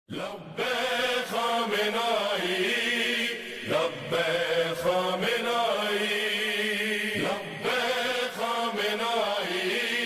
لبیک خامنائی لبیک خامنائی لبیک خامنائی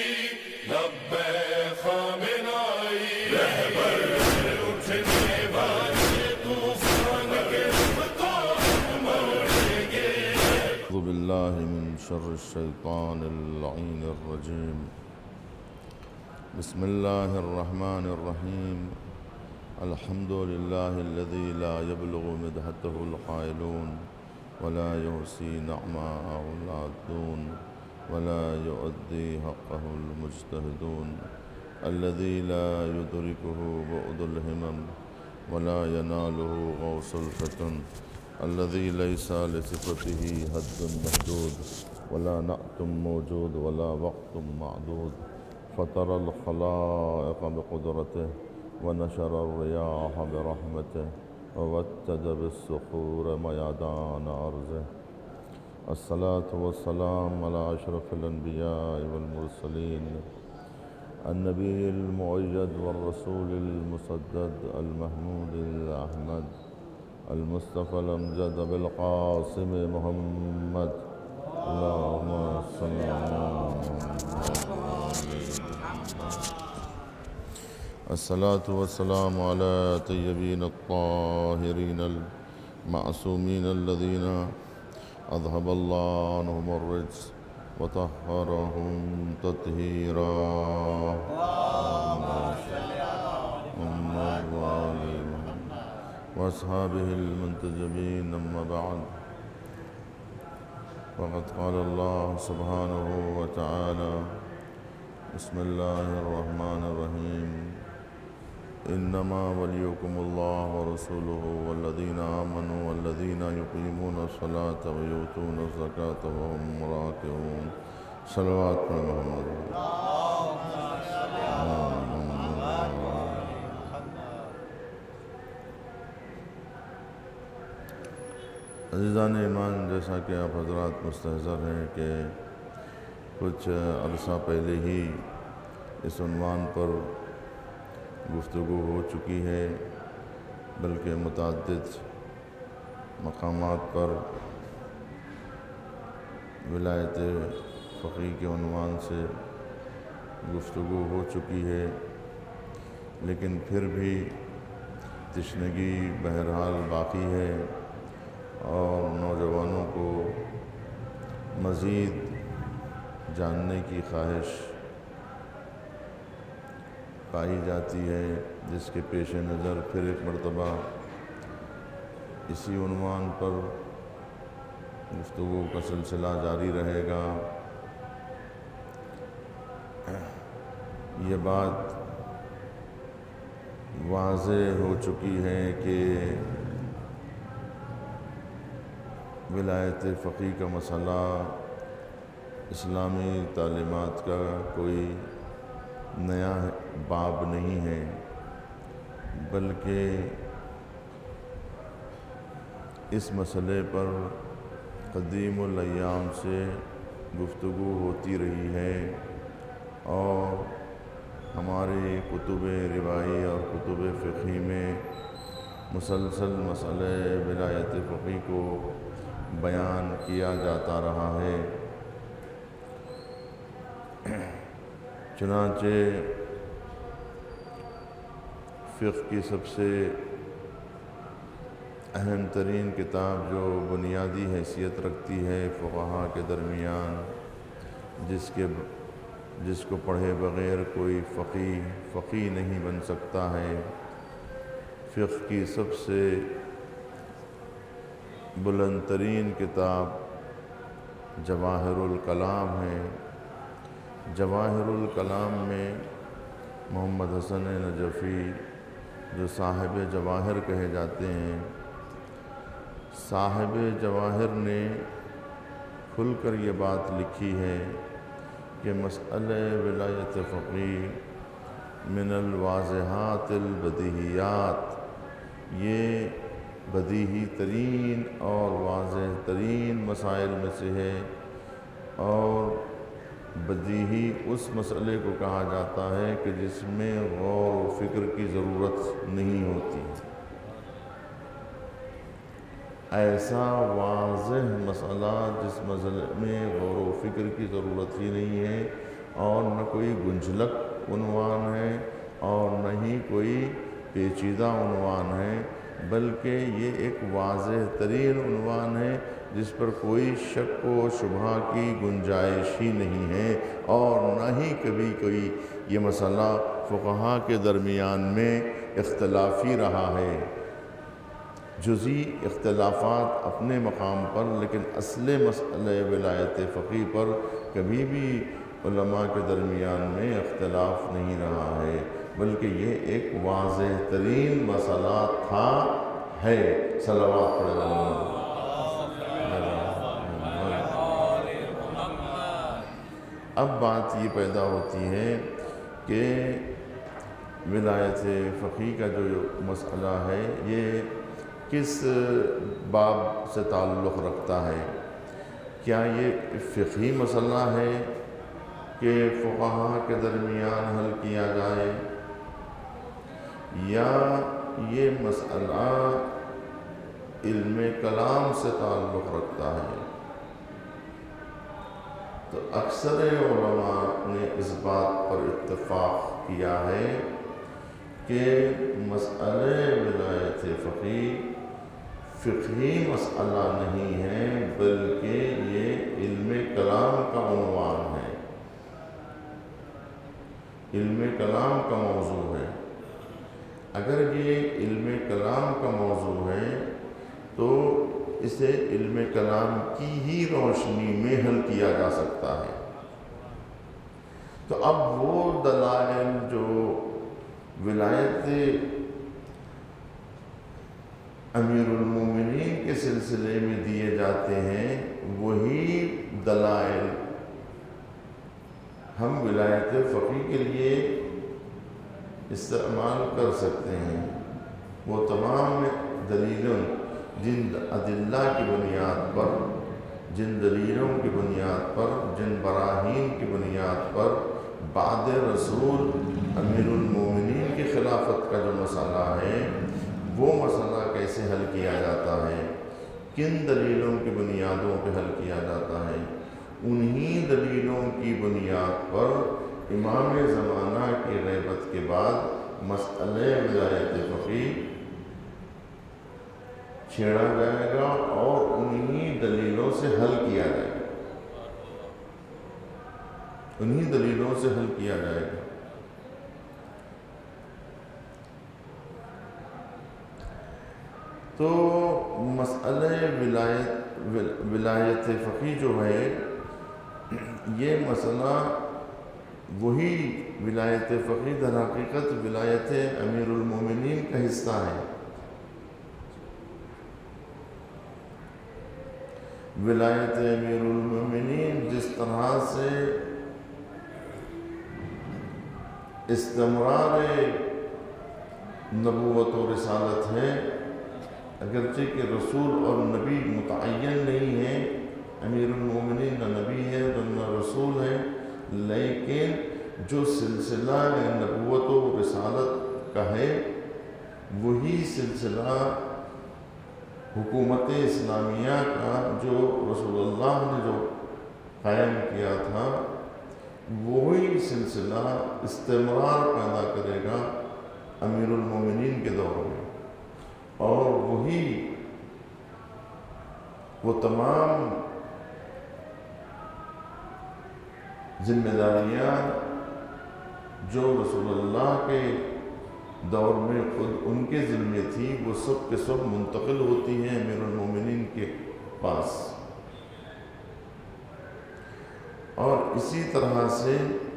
لبیک خامنائی رہبر اٹھنے والے طوفان کے تو مریں گے۔ اعوذ باللہ من شر الشیطان اللعین الرجیم۔ بسم اللہ الرحمن الرحیم۔ الحمد للہ الذی لا یبلغ مدحته القائلون ولا یحصی نعماءه العادون ولا یؤدی حقه المجتہدون الذی لا یدرکه بعد الہمم ولا یناله غوث الفتن الذي ليس لصفته حد محدود ولا نعت موجود ولا وقت معدود فطر الخلائق بقدرته ونشر الرياح برحمته ووتد بالصخور ميادان أرضه الصلاة والسلام على أشرف الأنبياء والمرسلين النبي المؤيد والرسول المسدد المحمود الأحمد المصطفى الأمجد بالقاسم محمد اللهم صل الصلاة والسلام على طيبين الطاهرين المعصومين الذين أذهب الله عنهم الرجس وطهرهم تطهيرا محمد وآل وأصحابه المنتجبين أما بعد فقد قال الله سبحانه وتعالى بسم الله الرحمن الرحيم إنما وليكم الله ورسوله والذين آمنوا والذين يقيمون الصلاة ويؤتون الزكاة وهم راكعون صلوات محمد عزیزان ایمان، جیسا کہ آپ حضرات مستحضر ہیں کہ کچھ عرصہ پہلے ہی اس عنوان پر گفتگو ہو چکی ہے، بلکہ متعدد مقامات پر ولایت فقیہ کے عنوان سے گفتگو ہو چکی ہے، لیکن پھر بھی تشنگی بہرحال باقی ہے اور نوجوانوں کو مزید جاننے کی خواہش پائی جاتی ہے، جس کے پیش نظر پھر ایک مرتبہ اسی عنوان پر گفتگو کا سلسلہ جاری رہے گا۔ یہ بات واضح ہو چکی ہے کہ ولایت فقیہ کا مسئلہ اسلامی تعلیمات کا کوئی نیا باب نہیں ہے، بلکہ اس مسئلے پر قدیم الایام سے گفتگو ہوتی رہی ہے اور ہماری کتب روائی اور کتب فقہی میں مسلسل مسئلہ ولایت فقیہ کو بیان کیا جاتا رہا ہے۔ چنانچہ فقہ کی سب سے اہم ترین کتاب جو بنیادی حیثیت رکھتی ہے فقہاء کے درمیان، جس کو پڑھے بغیر کوئی فقیہ نہیں بن سکتا ہے، فقہ کی سب سے بلند ترین کتاب جواہر الکلام ہے۔ جواہر الکلام میں محمد حسن نجفی، جو صاحب جواہر کہے جاتے ہیں، صاحب جواہر نے کھل کر یہ بات لکھی ہے کہ مسئلہ ولایت فقیہ من الواضحات البدیہیات، یہ بدیہی ترین اور واضح ترین مسائل میں سے ہے اور بدیہی اس مسئلے کو کہا جاتا ہے کہ جس میں غور و فکر کی ضرورت نہیں ہوتی۔ ایسا واضح مسئلہ جس مسئلے میں غور و فکر کی ضرورت ہی نہیں ہے، اور نہ کوئی گنجلک عنوان ہے اور نہ ہی کوئی پیچیدہ عنوان ہے، بلکہ یہ ایک واضح ترین عنوان ہے جس پر کوئی شک و شبہ کی گنجائش ہی نہیں ہے، اور نہ ہی کبھی کوئی یہ مسئلہ فقہا کے درمیان میں اختلافی رہا ہے۔ جزئی اختلافات اپنے مقام پر، لیکن اصل مسئلہ ولایت فقیہ پر کبھی بھی علماء کے درمیان میں اختلاف نہیں رہا ہے، بلکہ یہ ایک واضح ترین مسئلہ تھا ہے۔ صلوات پڑھیں۔ اب بات یہ پیدا ہوتی ہے کہ ولایت فقیہ کا جو مسئلہ ہے یہ کس باب سے تعلق رکھتا ہے؟ کیا یہ فقہی مسئلہ ہے کہ فقہا کے درمیان حل کیا جائے، یا یہ مسئلہ علم کلام سے تعلق رکھتا ہے؟ تو اکثر علماء نے اس بات پر اتفاق کیا ہے کہ مسئلہ ولایت فقیہ فقہی مسئلہ نہیں ہے، بلکہ یہ علم کلام کا عنوان ہے، علم کلام کا موضوع ہے۔ اگر یہ علم کلام کا موضوع ہے تو اسے علم کلام کی ہی روشنی میں حل کیا جا سکتا ہے۔ تو اب وہ دلائل جو ولایت امیر المومنین کے سلسلے میں دیے جاتے ہیں، وہی دلائل ہم ولایت فقیہ کے لیے استعمال کر سکتے ہیں۔ وہ تمام دلیلوں، جن ادلہ کی بنیاد پر، جن دلیلوں کی بنیاد پر، جن براہین کی بنیاد پر بعد رسول امیر المومنین کی خلافت کا جو مسئلہ ہے، وہ مسئلہ کیسے حل کیا جاتا ہے، کن دلیلوں کی بنیادوں پہ حل کیا جاتا ہے، انہی دلیلوں کی بنیاد پر امام زمانہ کی غیبت کے بعد مسئلہ ولایت فقیہ چھیڑا جائے گا اور انہی دلیلوں سے حل کیا جائے گا، انہی دلیلوں سے حل کیا جائے گا۔ تو مسئلہ ولایت فقیہ جو ہے، یہ مسئلہ وہی ولایت فقیہ در حقیقت ولایت امیر المومنین کا حصہ ہے۔ ولایت امیر المومنین جس طرح سے استمرار نبوت و رسالت ہے، اگرچہ کہ رسول اور نبی متعین نہیں ہے، امیر المومنین نہ نبی ہے نہ رسول ہے، لیکن جو سلسلہ نبوت و رسالت کا ہے وہی سلسلہ حکومت اسلامیہ کا جو رسول اللہ نے جو قائم کیا تھا، وہی سلسلہ استمرار پیدا کرے گا امیر المومنین کے دور میں، اور وہی وہ تمام ذمہ داریاں جو رسول اللہ کے دور میں خود ان کے ذمے تھی، وہ سب کے سب منتقل ہوتی ہیں امیر المومنین کے پاس۔ اور اسی طرح سے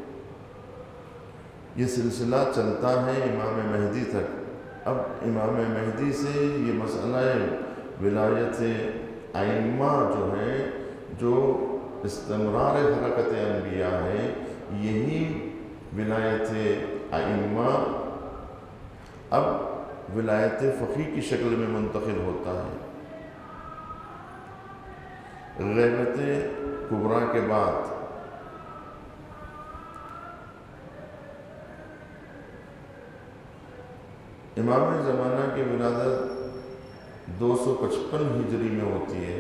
یہ سلسلہ چلتا ہے امام مہدی تک۔ اب امام مہدی سے یہ مسئلہ ولایت ائمہ جو ہے، جو استمرار حرکت انبیاء ہے، یہی ولایت ائمہ اب ولایت فقیہ کی شکل میں منتقل ہوتا ہے۔ غیبت کبریٰ کے بعد امام زمانہ کی ولادت 255 ہجری میں ہوتی ہے۔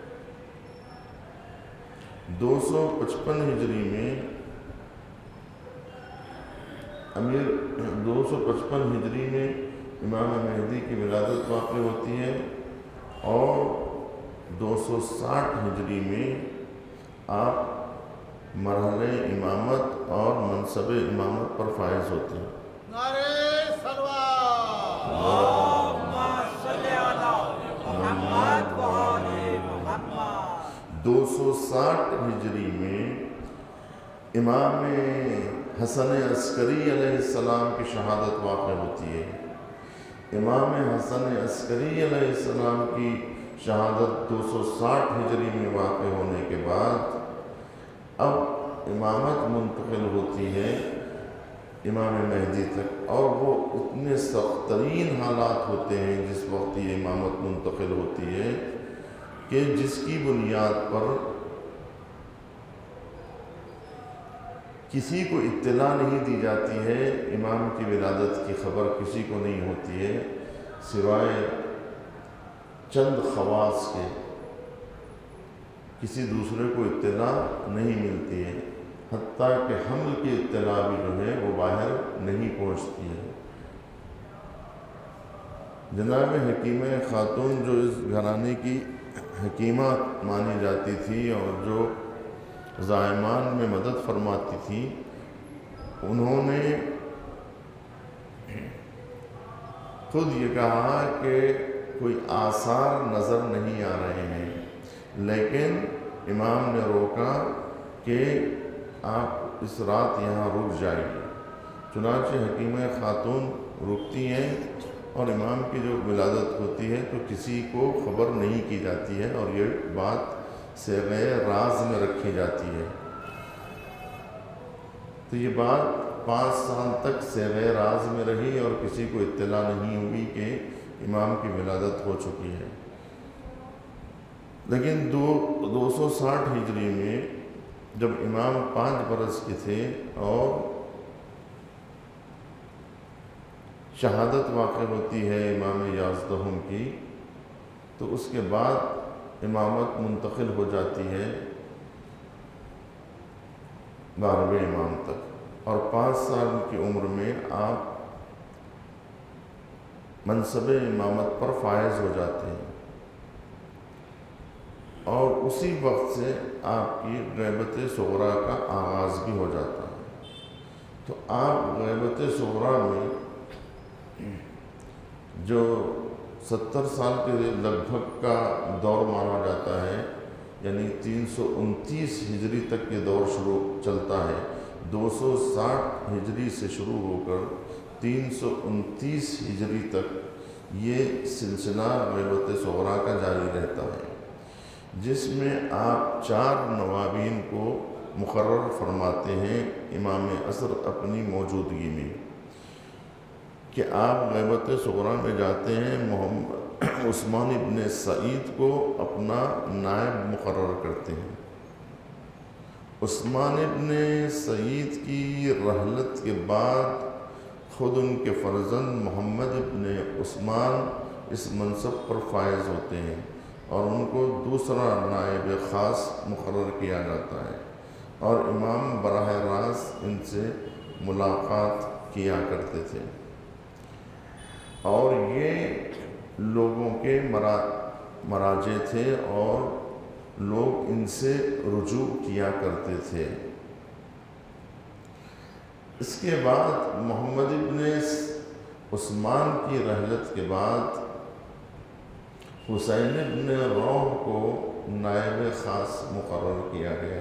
255 ہجری میں 255 ہجری میں امام مہدی کی ولادت واقع ہوتی ہے، اور 260 ہجری میں آپ مرحلہ امامت اور منصب امامت پر فائز ہوتے ہیں۔ نعرہ صلوات، اللہم صلی علی محمد و آل محمد۔ 260 ہجری میں امام حسن عسکری علیہ السلام کی شہادت واقع ہوتی ہے۔ امام حسن عسکری علیہ السلام کی شہادت 260 ہجری میں واقع ہونے کے بعد اب امامت منتقل ہوتی ہے امام مہدی تک، اور وہ اتنے سخت ترین حالات ہوتے ہیں جس وقت یہ امامت منتقل ہوتی ہے کہ جس کی بنیاد پر کسی کو اطلاع نہیں دی جاتی ہے، امام کی ولادت کی خبر کسی کو نہیں ہوتی ہے سوائے چند خواص کے، کسی دوسرے کو اطلاع نہیں ملتی ہے، حتیٰ کہ حمل کی اطلاع بھی جو ہے وہ باہر نہیں پہنچتی ہے۔ جناب حکیمہ خاتون جو اس گھرانے کی حکیمہ مانی جاتی تھی اور جو زائمان میں مدد فرماتی تھی، انہوں نے خود یہ کہا کہ کوئی آثار نظر نہیں آ رہے ہیں، لیکن امام نے روکا کہ آپ اس رات یہاں رک جائیے۔ چنانچہ حکیمہ خاتون رکتی ہیں، اور امام کی جو ولادت ہوتی ہے تو کسی کو خبر نہیں کی جاتی ہے، اور یہ بات صیغہ راز میں رکھی جاتی ہے۔ تو یہ بات 5 سال تک صیغہ راز میں رہی اور کسی کو اطلاع نہیں ہوئی کہ امام کی ولادت ہو چکی ہے۔ لیکن 260 ہجری میں جب امام 5 برس کے تھے اور شہادت واقع ہوتی ہے امام یازدہم کی، تو اس کے بعد امامت منتقل ہو جاتی ہے 12ویں امام تک، اور 5 سال کی عمر میں آپ منصب امامت پر فائز ہو جاتے ہیں، اور اسی وقت سے آپ کی غیبت صغریٰ کا آغاز بھی ہو جاتا ہے۔ تو آپ غیبت صغریٰ میں جو 70 سال کے لگ بھگ کا دور مانا جاتا ہے، یعنی 329 ہجری تک یہ دور چلتا ہے، 260 ہجری سے شروع ہو کر 329 ہجری تک یہ سلسلہ غیبت صغریٰ کا جاری رہتا ہے، جس میں آپ 4 نوابین کو مقرر فرماتے ہیں امام عصر اپنی موجودگی میں، کہ آپ غیبت صغریٰ میں جاتے ہیں، عثمان ابن سعید کو اپنا نائب مقرر کرتے ہیں۔ عثمان ابن سعید کی رحلت کے بعد خود ان کے فرزند محمد ابن عثمان اس منصب پر فائز ہوتے ہیں، اور ان کو دوسرا نائب خاص مقرر کیا جاتا ہے، اور امام براہ راست ان سے ملاقات کیا کرتے تھے، اور یہ لوگوں کے مراجع تھے اور لوگ ان سے رجوع کیا کرتے تھے۔ اس کے بعد محمد ابن عثمان کی رحلت کے بعد حسین ابن روح کو نائب خاص مقرر کیا گیا۔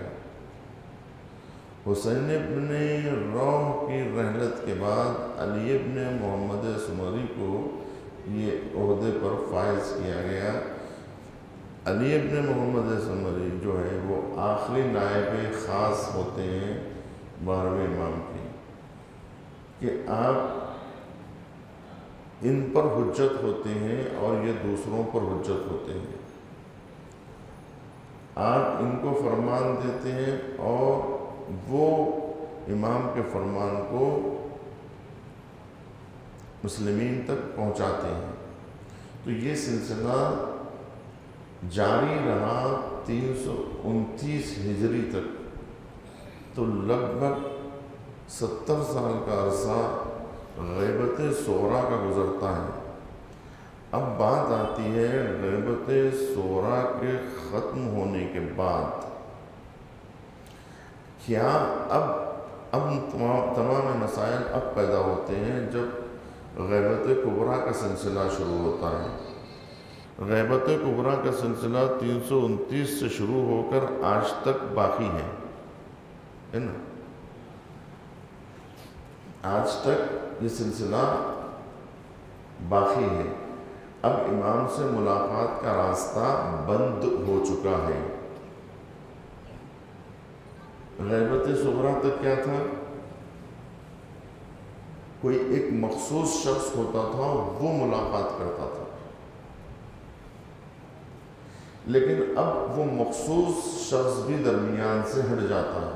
حسین ابن روح کی رحلت کے بعد علی ابن محمد سمری کو یہ عہدے پر فائز کیا گیا۔ علی ابن محمد سمری جو ہے وہ آخری نائب خاص ہوتے ہیں 12ویں امام کے، کہ آپ ان پر حجت ہوتے ہیں اور یہ دوسروں پر حجت ہوتے ہیں۔ آپ ان کو فرمان دیتے ہیں اور وہ امام کے فرمان کو مسلمین تک پہنچاتے ہیں۔ تو یہ سلسلہ جاری رہا 329 ہجری تک، تو لگ بھگ 70 سال کا عرصہ غیبت صغریٰ کا گزرتا ہے۔ اب بات آتی ہے غیبت صغریٰ کے ختم ہونے کے بعد، کیا اب تمام مسائل اب پیدا ہوتے ہیں جب غیبت کبریٰ کا سلسلہ شروع ہوتا ہے۔ غیبت کبریٰ کا سلسلہ 329 سے شروع ہو کر آج تک باقی ہے نا، آج تک یہ سلسلہ باقی ہے۔ اب امام سے ملاقات کا راستہ بند ہو چکا ہے۔ غیبت صغریٰ تک کیا تھا؟ کوئی ایک مخصوص شخص ہوتا تھا، وہ ملاقات کرتا تھا، لیکن اب وہ مخصوص شخص بھی درمیان سے ہٹ جاتا ہے۔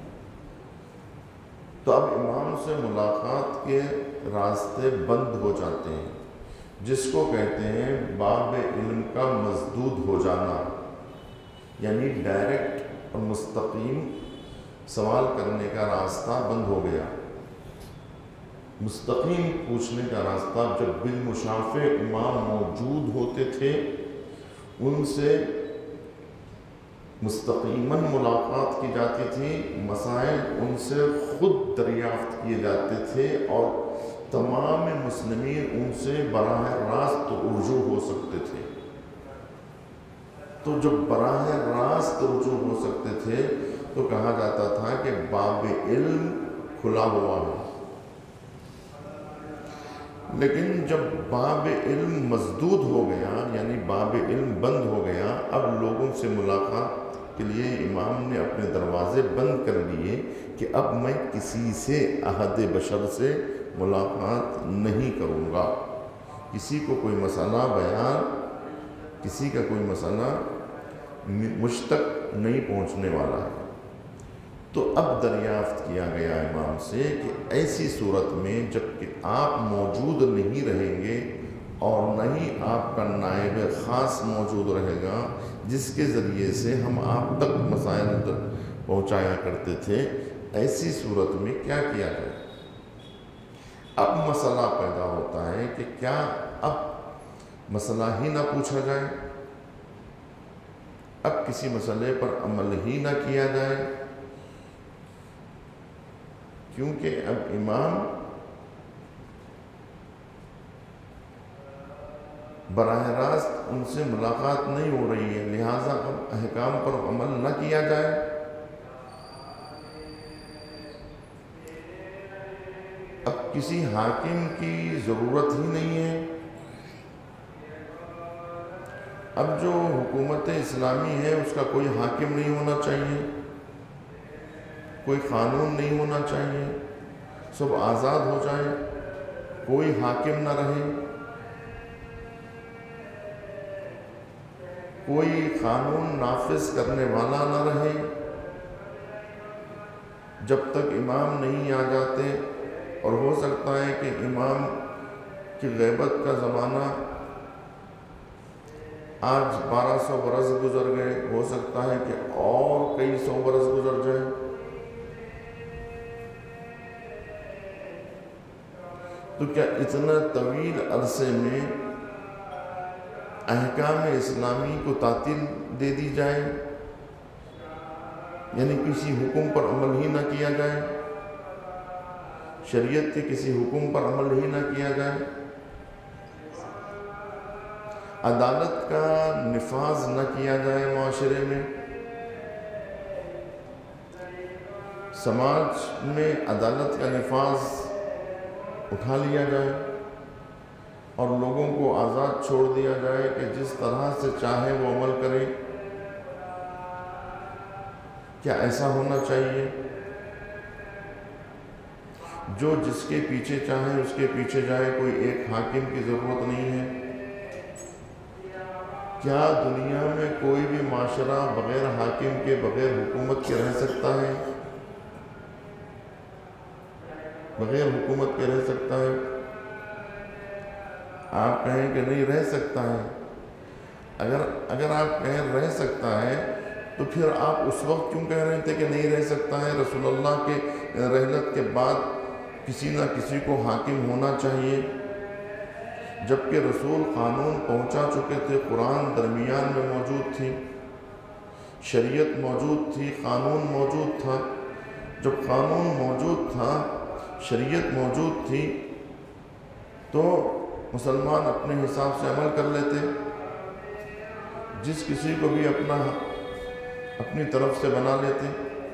تو اب امام سے ملاقات کے راستے بند ہو جاتے ہیں، جس کو کہتے ہیں باب علم کا مسدود ہو جانا، یعنی ڈائریکٹ اور مستقیم سوال کرنے کا راستہ بند ہو گیا۔ مستقیم پوچھنے کا راستہ، جب بالمشافہ امام موجود ہوتے تھے ان سے مستقیماً ملاقات کی جاتی تھی، مسائل ان سے خود دریافت کیے جاتے تھے اور تمام مسلمین ان سے براہ راست رجوع ہو سکتے تھے۔ تو جب براہ راست رجوع ہو سکتے تھے تو کہا جاتا تھا کہ باب علم کھلا ہوا ہے۔ لیکن جب باب علم مسدود ہو گیا، یعنی باب علم بند ہو گیا، اب لوگوں سے ملاقات کے لیے امام نے اپنے دروازے بند کر لیے کہ اب میں کسی سے احد بشر سے ملاقات نہیں کروں گا، کسی کو کوئی مسئلہ بیان، کسی کا کوئی مسئلہ مجھ تک نہیں پہنچنے والا ہے۔ تو اب دریافت کیا گیا امام سے کہ ایسی صورت میں جب کہ آپ موجود نہیں رہیں گے اور نہ ہی آپ کا نائب خاص موجود رہے گا جس کے ذریعے سے ہم آپ تک مسائل پہنچایا کرتے تھے، ایسی صورت میں کیا کیا جائے؟ اب مسئلہ پیدا ہوتا ہے کہ کیا اب مسئلہ ہی نہ پوچھا جائے، اب کسی مسئلے پر عمل ہی نہ کیا جائے، کیونکہ اب امام براہ راست ان سے ملاقات نہیں ہو رہی ہے، لہٰذا اب احکام پر عمل نہ کیا جائے۔ اب کسی حاکم کی ضرورت ہی نہیں ہے۔ اب جو حکومت اسلامی ہے اس کا کوئی حاکم نہیں ہونا چاہیے، کوئی قانون نہیں ہونا چاہیے، سب آزاد ہو جائے، کوئی حاکم نہ رہے، کوئی قانون نافذ کرنے والا نہ رہے، جب تک امام نہیں آ جاتے۔ اور ہو سکتا ہے کہ امام کی غیبت کا زمانہ آج 1200 برس گزر گئے، ہو سکتا ہے کہ اور کئی سو برس گزر جائے۔ تو کیا اتنا طویل عرصے میں احکام اسلامی کو تعطیل دے دی جائے، یعنی کسی حکم پر عمل ہی نہ کیا جائے، شریعت کے کسی حکم پر عمل ہی نہ کیا جائے، عدالت کا نفاذ نہ کیا جائے، معاشرے میں سماج میں عدالت کا نفاذ اٹھا لیا جائے اور لوگوں کو آزاد چھوڑ دیا جائے کہ جس طرح سے چاہے وہ عمل کرے۔ کیا ایسا ہونا چاہیے؟ جو جس کے پیچھے چاہے اس کے پیچھے جائے، کوئی ایک حاکم کی ضرورت نہیں ہے۔ کیا دنیا میں کوئی بھی معاشرہ بغیر حاکم کے، بغیر حکومت کے رہ سکتا ہے؟ بغیر حکومت کے رہ سکتا ہے؟ آپ کہیں کہ نہیں رہ سکتا ہے، اگر آپ کہیں رہ سکتا ہے تو پھر آپ اس وقت کیوں کہہ رہے تھے کہ نہیں رہ سکتا ہے؟ رسول اللہ کے رحلت کے بعد کسی نہ کسی کو حاکم ہونا چاہیے، جبکہ رسول قانون پہنچا چکے تھے، قرآن درمیان میں موجود تھی، شریعت موجود تھی، قانون موجود تھا۔ جب قانون موجود تھا، شریعت موجود تھی، تو مسلمان اپنے حساب سے عمل کر لیتے، جس کسی کو بھی اپنی طرف سے بنا لیتے۔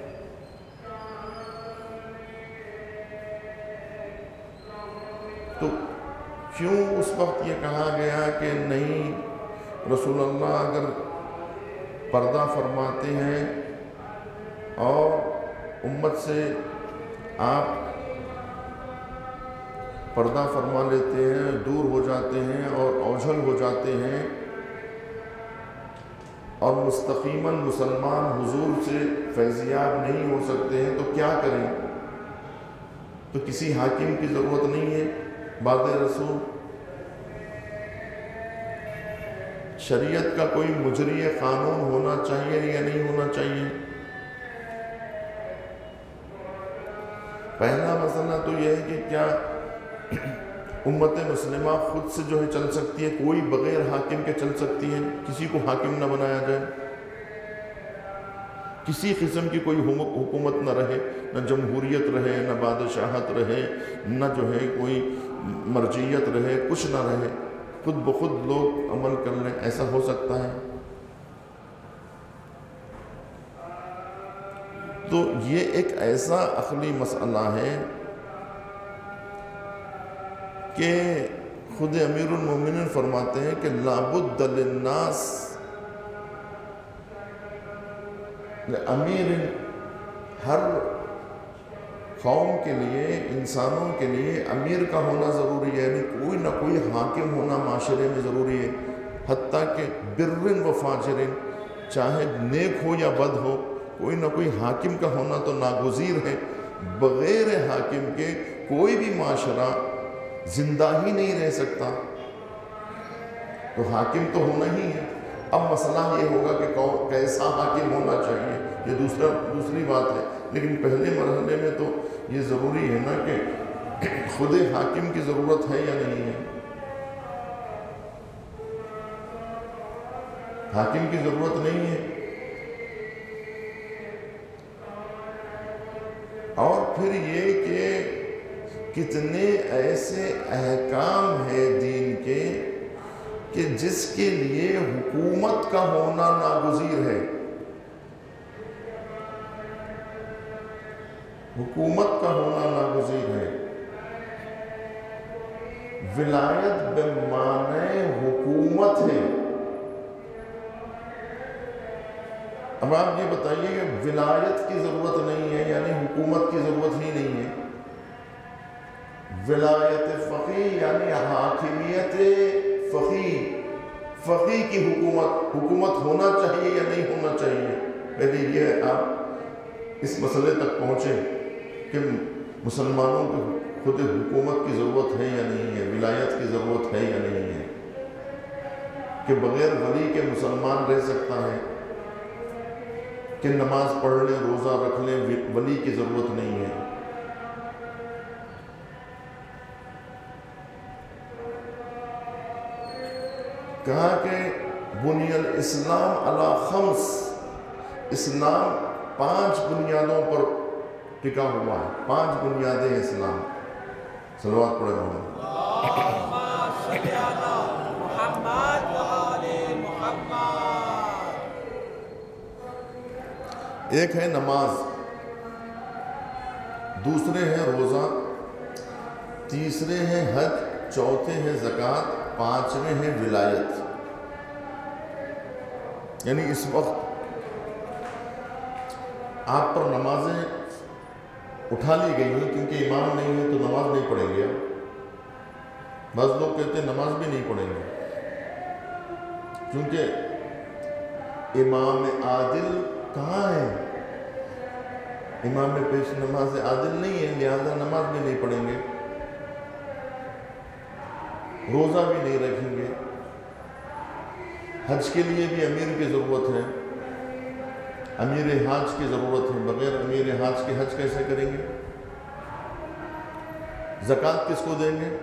تو کیوں اس وقت یہ کہا گیا کہ نہیں، رسول اللہ اگر پردہ فرماتے ہیں اور امت سے آپ پردہ فرما لیتے ہیں، دور ہو جاتے ہیں اور اوجھل ہو جاتے ہیں، اور مستقیماً مسلمان حضور سے فیضیاب نہیں ہو سکتے ہیں، تو کیا کریں؟ تو کسی حاکم کی ضرورت نہیں ہے بعد رسول۔ شریعت کا کوئی مجری قانون ہونا چاہیے یا نہیں ہونا چاہیے؟ پہلا مسئلہ تو یہ ہے کہ کیا امت مسلمہ خود سے جو ہے چل سکتی ہے؟ کوئی بغیر حاکم کے چل سکتی ہے؟ کسی کو حاکم نہ بنایا جائے، کسی قسم کی کوئی حکومت نہ رہے، نہ جمہوریت رہے، نہ بادشاہت رہے، نہ جو ہے کوئی مرجعیت رہے، کچھ نہ رہے، خود بخود لوگ عمل کر لیں، ایسا ہو سکتا ہے؟ تو یہ ایک ایسا عقلی مسئلہ ہے کہ خود امیر المومنین فرماتے ہیں کہ لابد للناس امیر، ہر قوم کے لیے، انسانوں کے لیے امیر کا ہونا ضروری ہے، یعنی کوئی نہ کوئی حاکم ہونا معاشرے میں ضروری ہے، حتیٰ کہ بر و فاجر، چاہے نیک ہو یا بد ہو، کوئی نہ کوئی حاکم کا ہونا تو ناگزیر ہے۔ بغیر حاکم کے کوئی بھی معاشرہ زندہ ہی نہیں رہ سکتا، تو حاکم تو ہونا ہی ہے۔ اب مسئلہ یہ ہوگا کہ کیسا حاکم ہونا چاہیے، یہ دوسری بات ہے، لیکن پہلے مرحلے میں تو یہ ضروری ہے نا کہ خود حاکم کی ضرورت ہے یا نہیں ہے؟ حاکم کی ضرورت نہیں ہے۔ اور پھر یہ کہ کتنے ایسے احکام ہیں دین کے کہ جس کے لیے حکومت کا ہونا ناگزیر ہے، حکومت کا ہونا ناگزیر ہے۔ ولایت بمعنی حکومت ہے۔ اب آپ یہ بتائیے کہ ولایت کی ضرورت نہیں ہے، یعنی حکومت کی ضرورت ہی نہیں ہے۔ ولایت فقیہ یعنی حاکمیت فقیہ کی حکومت ہونا چاہیے یا نہیں ہونا چاہیے؟ پہلے یہ آپ اس مسئلے تک پہنچیں کہ مسلمانوں کو خود حکومت کی ضرورت ہے یا نہیں ہے، ولایت کی ضرورت ہے یا نہیں ہے، کہ بغیر ولی کے مسلمان رہ سکتا ہے، کہ نماز پڑھ لیں، روزہ رکھ لیں، ولی کی ضرورت نہیں ہے۔ کہا کہ بنی الاسلام علی خمس، اسلام 5 بنیادوں پر ٹکا ہوا ہے، 5 بنیادیں ہیں اسلام۔ صلوات پڑھے محمد۔ اللہم صلی علی محمد و آل محمد۔ ایک ہے نماز، دوسرے ہیں روزہ، تیسرے ہیں حج، چوتھے ہیں زکوٰۃ، 5ویں ہیں ولایت۔ یعنی اس وقت آپ پر نمازیں اٹھا لی گئی ہیں، کیونکہ امام نہیں ہے تو نماز نہیں پڑھیں گے۔ بعض لوگ کہتے ہیں نماز بھی نہیں پڑھیں گے، کیونکہ امام عادل کہاں ہے؟ امام پیش نماز عادل نہیں ہے، لہذا نماز بھی نہیں پڑھیں گے۔ روزہ بھی نہیں رکھیں گے، حج کے لیے بھی امیر کی ضرورت ہے، امیر حاج کی ضرورت ہے، بغیر امیر حاج کے حج کیسے کریں گے؟ زکوٰۃ کس کو دیں گے؟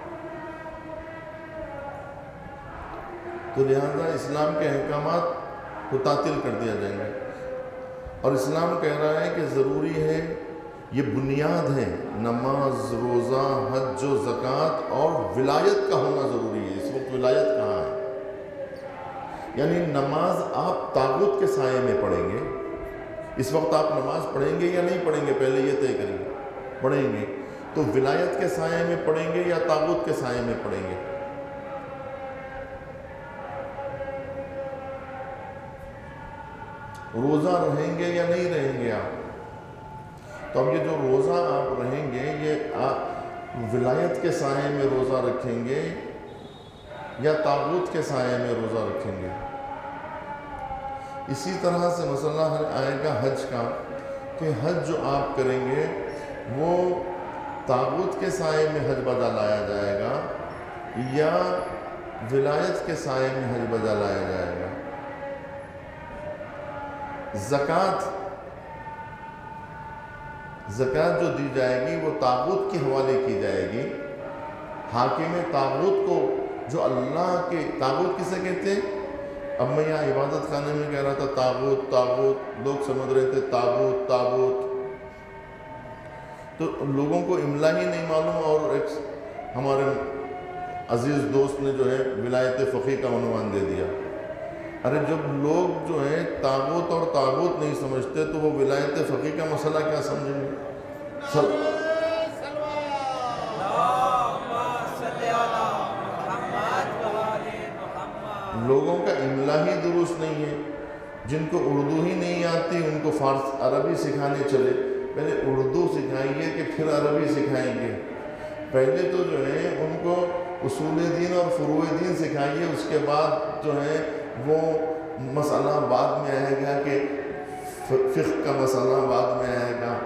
تو لہذا اسلام کے احکامات کو تعطیل کر دیا جائیں گے، اور اسلام کہہ رہا ہے کہ ضروری ہے، یہ بنیاد ہے، نماز، روزہ، حج و زکوٰۃ اور ولایت کا ہونا ضروری ہے۔ اس وقت ولایت کہاں ہے؟ یعنی نماز آپ طاغوت کے سائے میں پڑھیں گے، اس وقت آپ نماز پڑھیں گے یا نہیں پڑھیں گے، پہلے یہ طے کریں گے۔ پڑھیں گے تو ولایت کے سائے میں پڑھیں گے یا طاغوت کے سائے میں پڑھیں گے؟ روزہ رہیں گے یا نہیں رہیں گے آپ؟ تو اب یہ جو روزہ آپ رہیں گے، یہ آپ ولایت کے سائے میں روزہ رکھیں گے یا طاغوت کے سائے میں روزہ رکھیں گے؟ اسی طرح سے مسئلہ آئے گا حج کا، کہ حج جو آپ کریں گے وہ طاغوت کے سائے میں حج بجا لایا جائے گا یا ولایت کے سائے میں حج بجا لایا جائے گا؟ زکوٰۃ جو دی جائے گی وہ طاغوت کے حوالے کی جائے گی، حاکم طاغوت کو، جو اللہ کے، طاغوت کسے کہتے ہیں؟ اب میں یہاں عبادت خانے میں کہہ رہا تھا تاغوت تاغوت، لوگ سمجھ رہے تھے تابوت تابوت، تو لوگوں کو املا ہی نہیں معلوم، اور ایک ہمارے عزیز دوست نے جو ہے ولایت فقیہ کا عنوان دے دیا۔ ارے جب لوگ جو ہے تاغوت اور تابوت نہیں سمجھتے تو وہ ولایت فقیہ کا مسئلہ کیا سمجھیں گے؟ لوگوں کا املا ہی درست نہیں ہے، جن کو اردو ہی نہیں آتی ان کو عربی سکھانے چلے، پہلے اردو سکھائیے کہ پھر عربی سکھائیں گے؟ پہلے تو جو ہے ان کو اصول دین اور فروع دین سکھائیے، اس کے بعد جو ہے وہ مسئلہ بعد میں آئے گا، کہ فقہ کا مسئلہ بعد میں آئے گا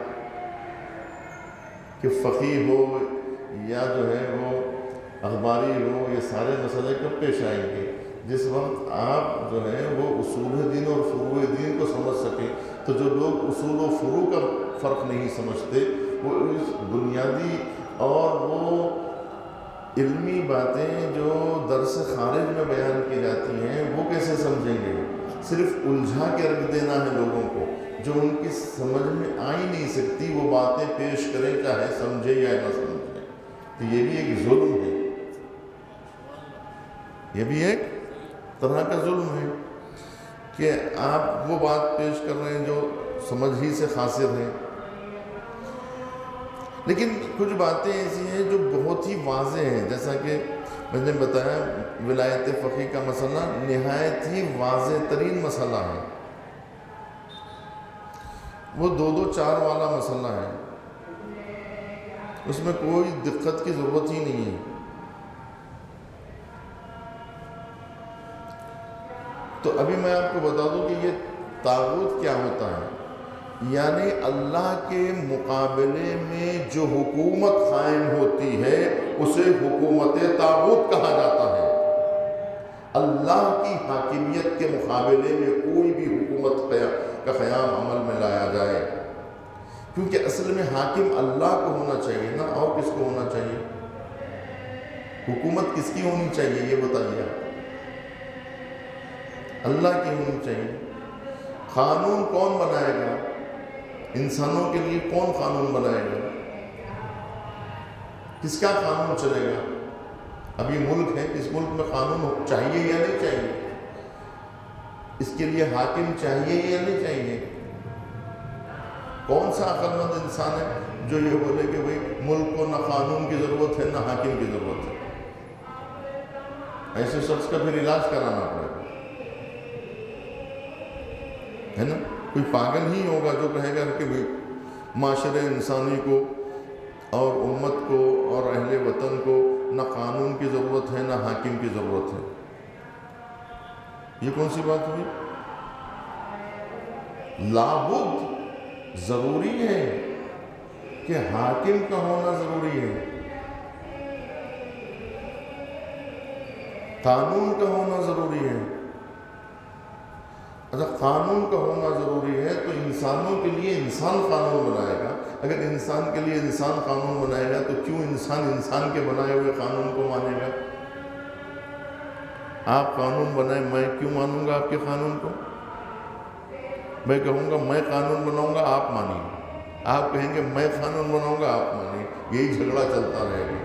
کہ فقیہ ہو یا جو ہے وہ اخباری ہو، یہ سارے مسئلے کب پیش آئیں گے؟ جس وقت آپ جو ہے وہ اصول دین اور فروع دین کو سمجھ سکیں۔ تو جو لوگ اصول و فروع کا فرق نہیں سمجھتے، وہ اس بنیادی اور وہ علمی باتیں جو درس خارج میں بیان کی جاتی ہیں وہ کیسے سمجھیں گے؟ صرف الجھا کے رکھ دینا ہے لوگوں کو، جو ان کی سمجھ میں آ ہی نہیں سکتی وہ باتیں پیش کریں، چاہے سمجھے یا نہ سمجھیں۔ تو یہ بھی ایک ظلم ہے، یہ بھی ایک طرح کا ظلم ہے کہ آپ وہ بات پیش کر رہے ہیں جو سمجھ ہی سے خاسر ہے۔ لیکن کچھ باتیں ایسی ہیں جو بہت ہی واضح ہیں، جیسا کہ میں نے بتایا ولایت فقیہ کا مسئلہ نہایت ہی واضح ترین مسئلہ ہے، وہ 2-4 والا مسئلہ ہے، اس میں کوئی دقت کی ضرورت ہی نہیں ہے۔ تو ابھی میں آپ کو بتا دوں کہ یہ طاغوت کیا ہوتا ہے، یعنی اللہ کے مقابلے میں جو حکومت قائم ہوتی ہے اسے حکومت طاغوت کہا جاتا ہے۔ اللہ کی حاکمیت کے مقابلے میں کوئی بھی حکومت کا قیام عمل میں لایا جائے، کیونکہ اصل میں حاکم اللہ کو ہونا چاہیے نا، اور کس کو ہونا چاہیے؟ حکومت کس کی ہونی چاہیے یہ بتائیے؟ اللہ کی ہونی چاہیے۔ قانون کون بنائے گا؟ انسانوں کے لیے کون قانون بنائے گا؟ کس کا قانون چلے گا؟ ابھی ملک ہے، اس ملک میں قانون چاہیے یا نہیں چاہیے؟ اس کے لیے حاکم چاہیے یا نہیں چاہیے؟ کون سا عقل مند انسان ہے جو یہ بولے کہ بھئی ملک کو نہ قانون کی ضرورت ہے نہ حاکم کی ضرورت ہے؟ ایسے شخص کا پھر علاج کرانا پڑے گا، ہے نا؟ کوئی پاگل ہی ہوگا جو کہے گا کہ بھئی معاشرے انسانی کو اور امت کو اور اہل وطن کو نہ قانون کی ضرورت ہے نہ حاکم کی ضرورت ہے۔ یہ کون سی بات ہوئی؟ لابد ضروری ہے کہ حاکم کا ہونا ضروری ہے، قانون کا ہونا ضروری ہے۔ اچھا قانون کا ہونا ضروری ہے تو انسانوں کے لیے انسان قانون بنائے گا۔ اگر انسان کے لیے انسان قانون بنائے گا تو کیوں انسان کے بنائے ہوئے قانون کو مانے گا؟ آپ قانون بنائیں، میں کیوں مانوں گا آپ کے قانون کو؟ میں کہوں گا میں قانون بناؤں گا، آپ مانیے۔ آپ کہیں گے میں قانون بناؤں گا، آپ مانیے۔ یہی جھگڑا چلتا رہے گا۔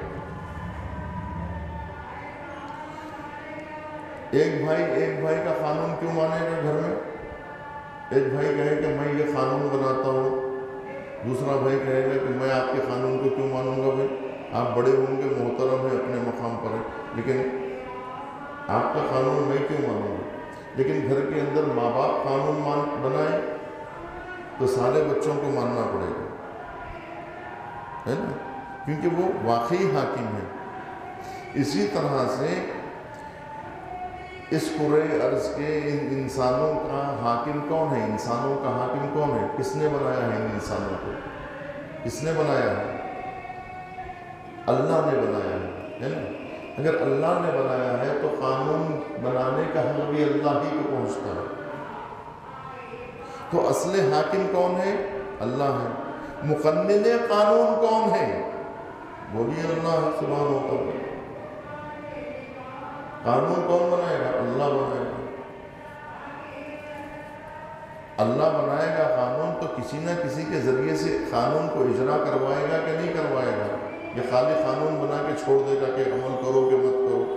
ایک بھائی کا قانون کیوں مانے گا گھر میں؟ ایک بھائی کہے کہ میں یہ قانون بناتا ہوں، دوسرا بھائی کہے گا کہ میں آپ کے قانون کو کیوں مانوں گا؟ بھائی آپ بڑے ہوں گے، محترم ہیں، اپنے مقام پر ہیں، لیکن آپ کا قانون میں کیوں مانوں گا؟ لیکن گھر کے اندر ماں باپ قانون بنائے تو سارے بچوں کو ماننا پڑے گا، ہے نا، کیونکہ وہ واقعی حاکم ہے۔ اسی طرح سے اس کرۂ ارض کے انسانوں کا حاکم کون ہے؟ انسانوں کا حاکم کون ہے؟ کس نے بنایا ہے ان انسانوں کو؟ کس نے بنایا ہے؟ اللہ نے بنایا ہے نا۔ اگر اللہ نے بنایا ہے تو قانون بنانے کا حق بھی اللہ ہی کو پہنچتا ہے۔ تو اصل حاکم کون ہے؟ اللہ ہے۔ مقنن قانون کون ہے؟ وہ بھی اللہ سبحانہ و تعالیٰ۔ قانون کون بنائے گا؟ اللہ بنائے گا۔ اللہ بنائے گا قانون تو کسی نہ کسی کے ذریعے سے قانون کو اجرا کروائے گا کہ نہیں کروائے گا؟ یہ خالی قانون بنا کے چھوڑ دے گا کہ عمل کرو کہ مت کرو،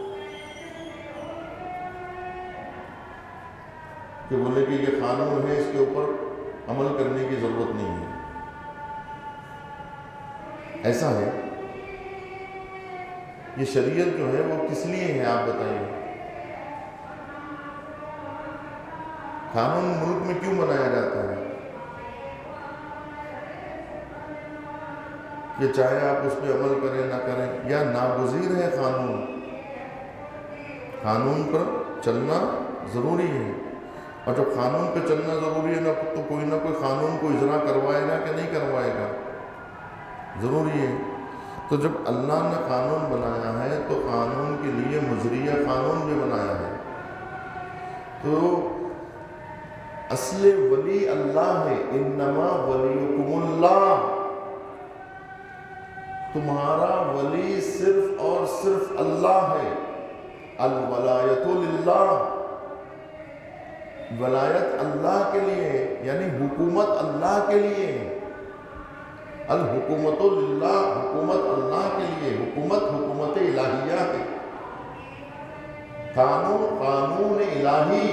کہ بولے کہ یہ قانون ہے، اس کے اوپر عمل کرنے کی ضرورت نہیں ہے۔ ایسا ہے؟ یہ شریعت جو ہے وہ کس لیے ہے آپ بتائیے؟ قانون ملک میں کیوں بنایا جاتا ہے؟ کہ چاہے آپ اس پہ عمل کریں نہ کریں، یا ناگزیر ہے قانون پر چلنا ضروری ہے۔ اور جب قانون پہ چلنا ضروری ہے تو کوئی نہ کوئی قانون کو اجرا کروائے گا کہ نہیں کروائے گا؟ ضروری ہے۔ تو جب اللہ نے قانون بنایا ہے تو قانون کے لیے مجریہ قانون بھی بنایا ہے۔ تو اصل ولی اللہ ہے، انما ولیکم اللہ، تمہارا ولی صرف اور صرف اللہ ہے۔ الولایت للہ، ولایت اللہ کے لیے ہے، یعنی حکومت اللہ کے لیے ہے۔ الحکومت للہ، حکومت اللہ کے لیے، حکومت الہیہ ہے۔ قانون الہی،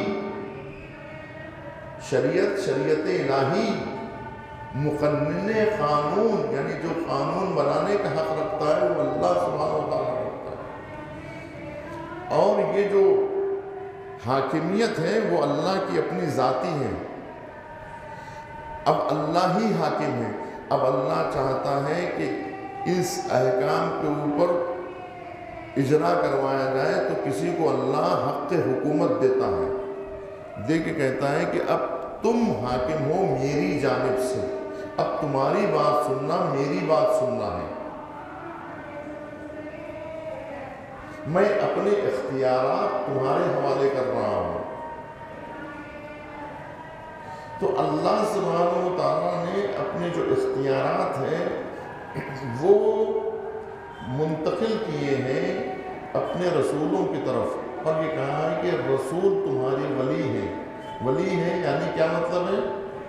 شریعت الہی، مقنن قانون یعنی جو قانون بنانے کا حق رکھتا ہے وہ اللہ سبحانہ و تعالیٰ رکھتا ہے۔ اور یہ جو حاکمیت ہے وہ اللہ کی اپنی ذاتی ہے۔ اب اللہ ہی حاکم ہے۔ اب اللہ چاہتا ہے کہ اس احکام کے اوپر اجرا کروایا جائے تو کسی کو اللہ حق حکومت دیتا ہے، دے کے کہتا ہے کہ اب تم حاکم ہو میری جانب سے، اب تمہاری بات سننا، میری بات سننا ہے۔ میں اپنے اختیارات تمہارے حوالے کر رہا ہوں۔ تو اللہ سبحانہ و تعالیٰ نے اپنے جو اختیارات ہیں وہ منتقل کیے ہیں اپنے رسولوں کی طرف، اور یہ کہا ہے کہ رسول تمہاری ولی ہے۔ ولی ہے یعنی کیا مطلب ہے؟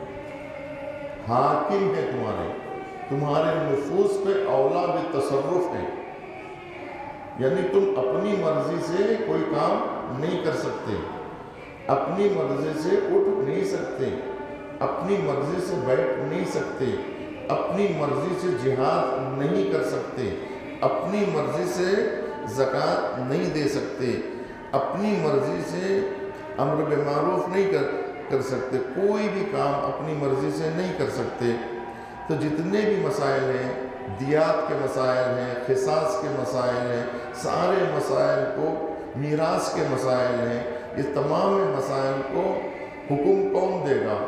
حاکم ہے، تمہارے نفوس پہ اولا بالتصرف ہے، یعنی تم اپنی مرضی سے کوئی کام نہیں کر سکتے، اپنی مرضی سے اٹھ نہیں سکتے، اپنی مرضی سے بیٹھ نہیں سکتے، اپنی مرضی سے جہاد نہیں کر سکتے، اپنی مرضی سے زکوٰۃ نہیں دے سکتے، اپنی مرضی سے امر بالمعروف نہیں کر سکتے، کوئی بھی کام اپنی مرضی سے نہیں کر سکتے۔ تو جتنے بھی مسائل ہیں، دیات کے مسائل ہیں، قصاص کے مسائل ہیں، سارے مسائل کو، میراث کے مسائل ہیں، یہ تمام مسائل کو حکم کون دے گا؟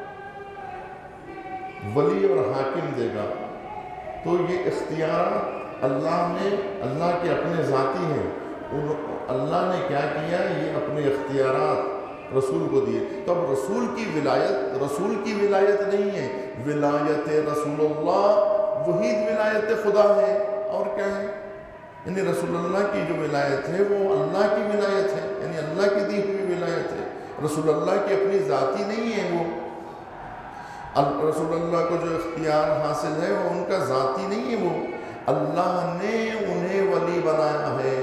ولی اور حاکم دے گا۔ تو یہ اختیارات اللہ کے اپنے ذاتی ہیں، اللہ نے کیا کیا؟ یہ اپنے اختیارات رسول کو دیے. تو اب رسول کی ولایت نہیں ہے، ولایت رسول اللہ وحید ولایت خدا ہے. اور کیا ہے؟ یعنی رسول اللہ کی جو ولایت ہے وہ اللہ کی ولایت ہے، یعنی اللہ کی دی ہوئی ولایت ہے. رسول اللہ کی اپنی ذاتی نہیں ہے. وہ رسول اللہ کو جو اختیار حاصل ہے وہ ان کا ذاتی نہیں ہے، وہ اللہ نے انہیں ولی بنایا ہے.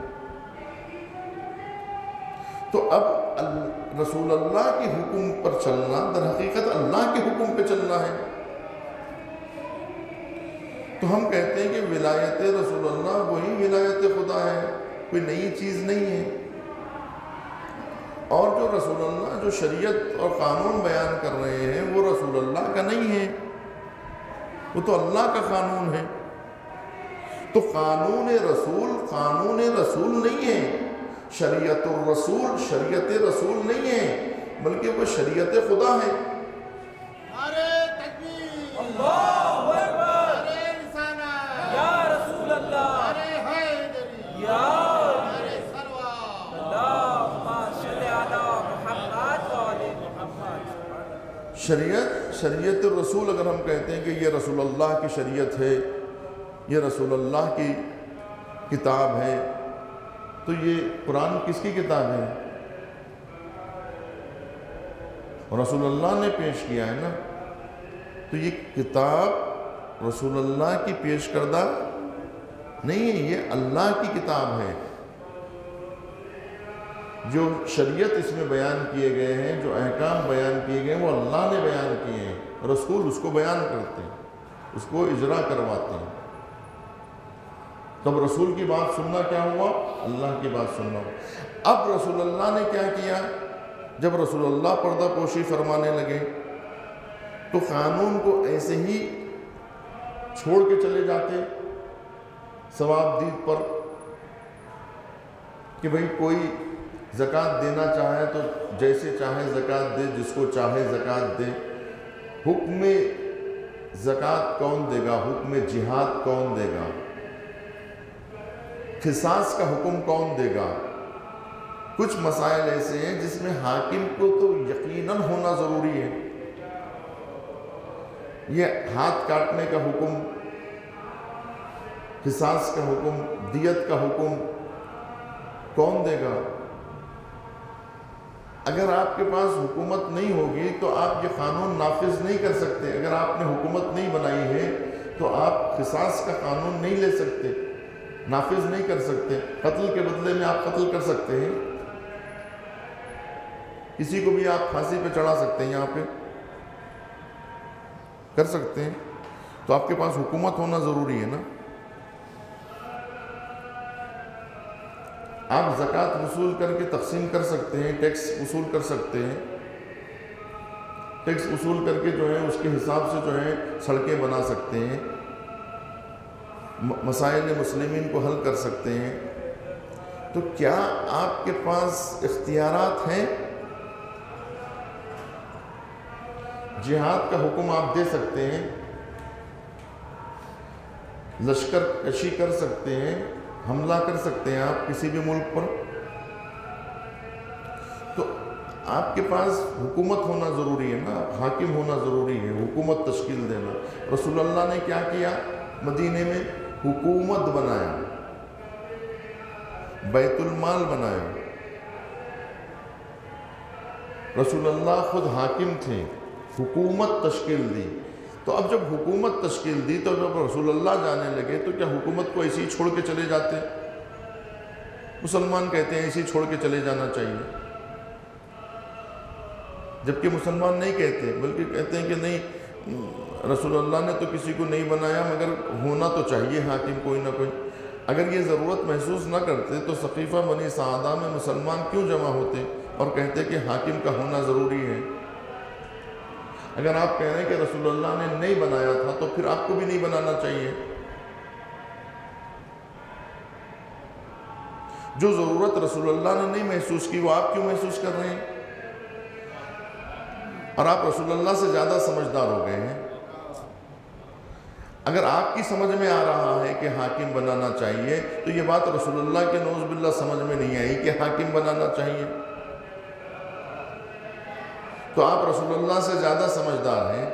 تو اب رسول اللہ کے حکم پر چلنا در حقیقت اللہ کے حکم پہ چلنا ہے. تو ہم کہتے ہیں کہ ولایت رسول اللہ وہی ولایت خدا ہے، کوئی نئی چیز نہیں ہے. اور جو رسول اللہ جو شریعت اور قانون بیان کر رہے ہیں وہ رسول اللہ کا نہیں ہے، وہ تو اللہ کا قانون ہے. تو قانون رسول نہیں ہے، شریعت الرسول شریعت رسول نہیں ہے، بلکہ وہ شریعت خدا ہے. نعرہ تکبیر، اللہ اکبر، نعرہ رسالت، یا رسول اللہ، نعرہ حیدری، یا نعرہ سروار. اللہم صلی علی محمد و آل محمد. شریعت الرسول اگر ہم کہتے ہیں کہ یہ رسول اللہ کی شریعت ہے، یہ رسول اللہ کی کتاب ہے، تو یہ قرآن کس کی کتاب ہے؟ رسول اللہ نے پیش کیا ہے نا. تو یہ کتاب رسول اللہ کی پیش کردہ نہیں ہے، یہ اللہ کی کتاب ہے. جو شریعت اس میں بیان کیے گئے ہیں، جو احکام بیان کیے گئے ہیں، وہ اللہ نے بیان کیے ہیں. رسول اس کو بیان کرتے ہیں، اس کو اجرا کرواتے ہیں. تب رسول کی بات سننا کیا ہوا؟ اللہ کی بات سننا ہوا. اب رسول اللہ نے کیا کیا؟ جب رسول اللہ پردہ پوشی فرمانے لگے تو قانون کو ایسے ہی چھوڑ کے چلے جاتے ثواب دید پر کہ بھئی کوئی زکوٰۃ دینا چاہے تو جیسے چاہے زکوٰۃ دے، جس کو چاہے زکوٰۃ دے. حکم زکوٰۃ کون دے گا؟ حکم جہاد کون دے گا؟ قصاص کا حکم کون دے گا؟ کچھ مسائل ایسے ہیں جس میں حاکم کو تو یقیناً ہونا ضروری ہے. یہ ہاتھ کاٹنے کا حکم، قصاص کا حکم، دیت کا حکم کون دے گا؟ اگر آپ کے پاس حکومت نہیں ہوگی تو آپ یہ قانون نافذ نہیں کر سکتے. اگر آپ نے حکومت نہیں بنائی ہے تو آپ قصاص کا قانون نہیں لے سکتے، نافذ نہیں کر سکتے. قتل کے بدلے میں آپ قتل کر سکتے ہیں، کسی کو بھی آپ پھانسی پہ چڑھا سکتے ہیں، یہاں پہ کر سکتے ہیں. تو آپ کے پاس حکومت ہونا ضروری ہے نا. آپ زکوٰۃ وصول کر کے تقسیم کر سکتے ہیں، ٹیکس وصول کر سکتے ہیں. ٹیکس وصول کر کے جو ہے اس کے حساب سے جو ہے سڑکیں بنا سکتے ہیں، مسائل مسلمین کو حل کر سکتے ہیں. تو کیا آپ کے پاس اختیارات ہیں؟ جہاد کا حکم آپ دے سکتے ہیں، لشکر کشی کر سکتے ہیں، حملہ کر سکتے ہیں آپ کسی بھی ملک پر. تو آپ کے پاس حکومت ہونا ضروری ہے نا، حاکم ہونا ضروری ہے، حکومت تشکیل دینا. رسول اللہ نے کیا کیا؟ مدینے میں حکومت بنایا، بیت المال بنایا. رسول اللہ خود حاکم تھے، حکومت تشکیل دی. تو اب جب حکومت تشکیل دی تو جب رسول اللہ جانے لگے تو کیا حکومت کو ایسے ہی چھوڑ کے چلے جاتے؟ مسلمان کہتے ہیں ایسے ہی چھوڑ کے چلے جانا چاہیے، جبکہ مسلمان نہیں کہتے، بلکہ کہتے ہیں کہ نہیں، رسول اللہ نے تو کسی کو نہیں بنایا، مگر ہونا تو چاہیے حاکم کوئی نہ کوئی. اگر یہ ضرورت محسوس نہ کرتے تو سقیفہ بنی سعدہ میں مسلمان کیوں جمع ہوتے اور کہتے کہ حاکم کا ہونا ضروری ہے؟ اگر آپ کہہ رہے ہیں کہ رسول اللہ نے نہیں بنایا تھا تو پھر آپ کو بھی نہیں بنانا چاہیے. جو ضرورت رسول اللہ نے نہیں محسوس کی وہ آپ کیوں محسوس کر رہے ہیں؟ اور آپ رسول اللہ سے زیادہ سمجھدار ہو گئے ہیں. اگر آپ کی سمجھ میں آ رہا ہے کہ حاکم بنانا چاہیے تو یہ بات رسول اللہ کے نعوذ باللہ سمجھ میں نہیں آئی کہ حاکم بنانا چاہیے، تو آپ رسول اللہ سے زیادہ سمجھدار ہیں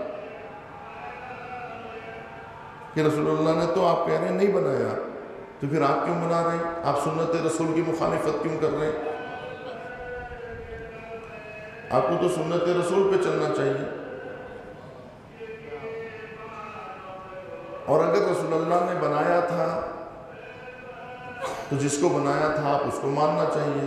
کہ رسول اللہ نے تو آپ کہہ رہے ہیں نہیں بنایا، تو پھر آپ کیوں بنا رہے ہیں؟ آپ سنت رسول کی مخالفت کیوں کر رہے ہیں؟ آپ کو تو سنت رسول پہ چلنا چاہیے، اور اگر رسول اللہ نے بنایا تھا تو جس کو بنایا تھا آپ اس کو ماننا چاہیے۔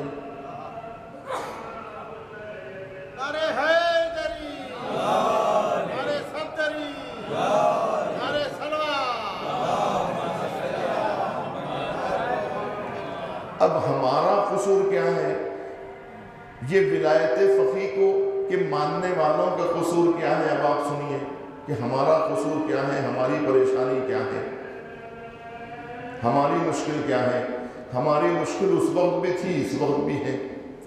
نعرہ حیدری، نعرہ صدری، نعرہ سلوات۔ اب ہمارا قصور کیا ہے؟ یہ ولایت فقیہ کو کہ ماننے والوں کا قصور کیا ہے؟ اب آپ سنیے کہ ہمارا قصور کیا ہے، ہماری پریشانی کیا ہے، ہماری مشکل کیا ہے۔ ہماری مشکل اس وقت بھی تھی، اس وقت بھی ہے۔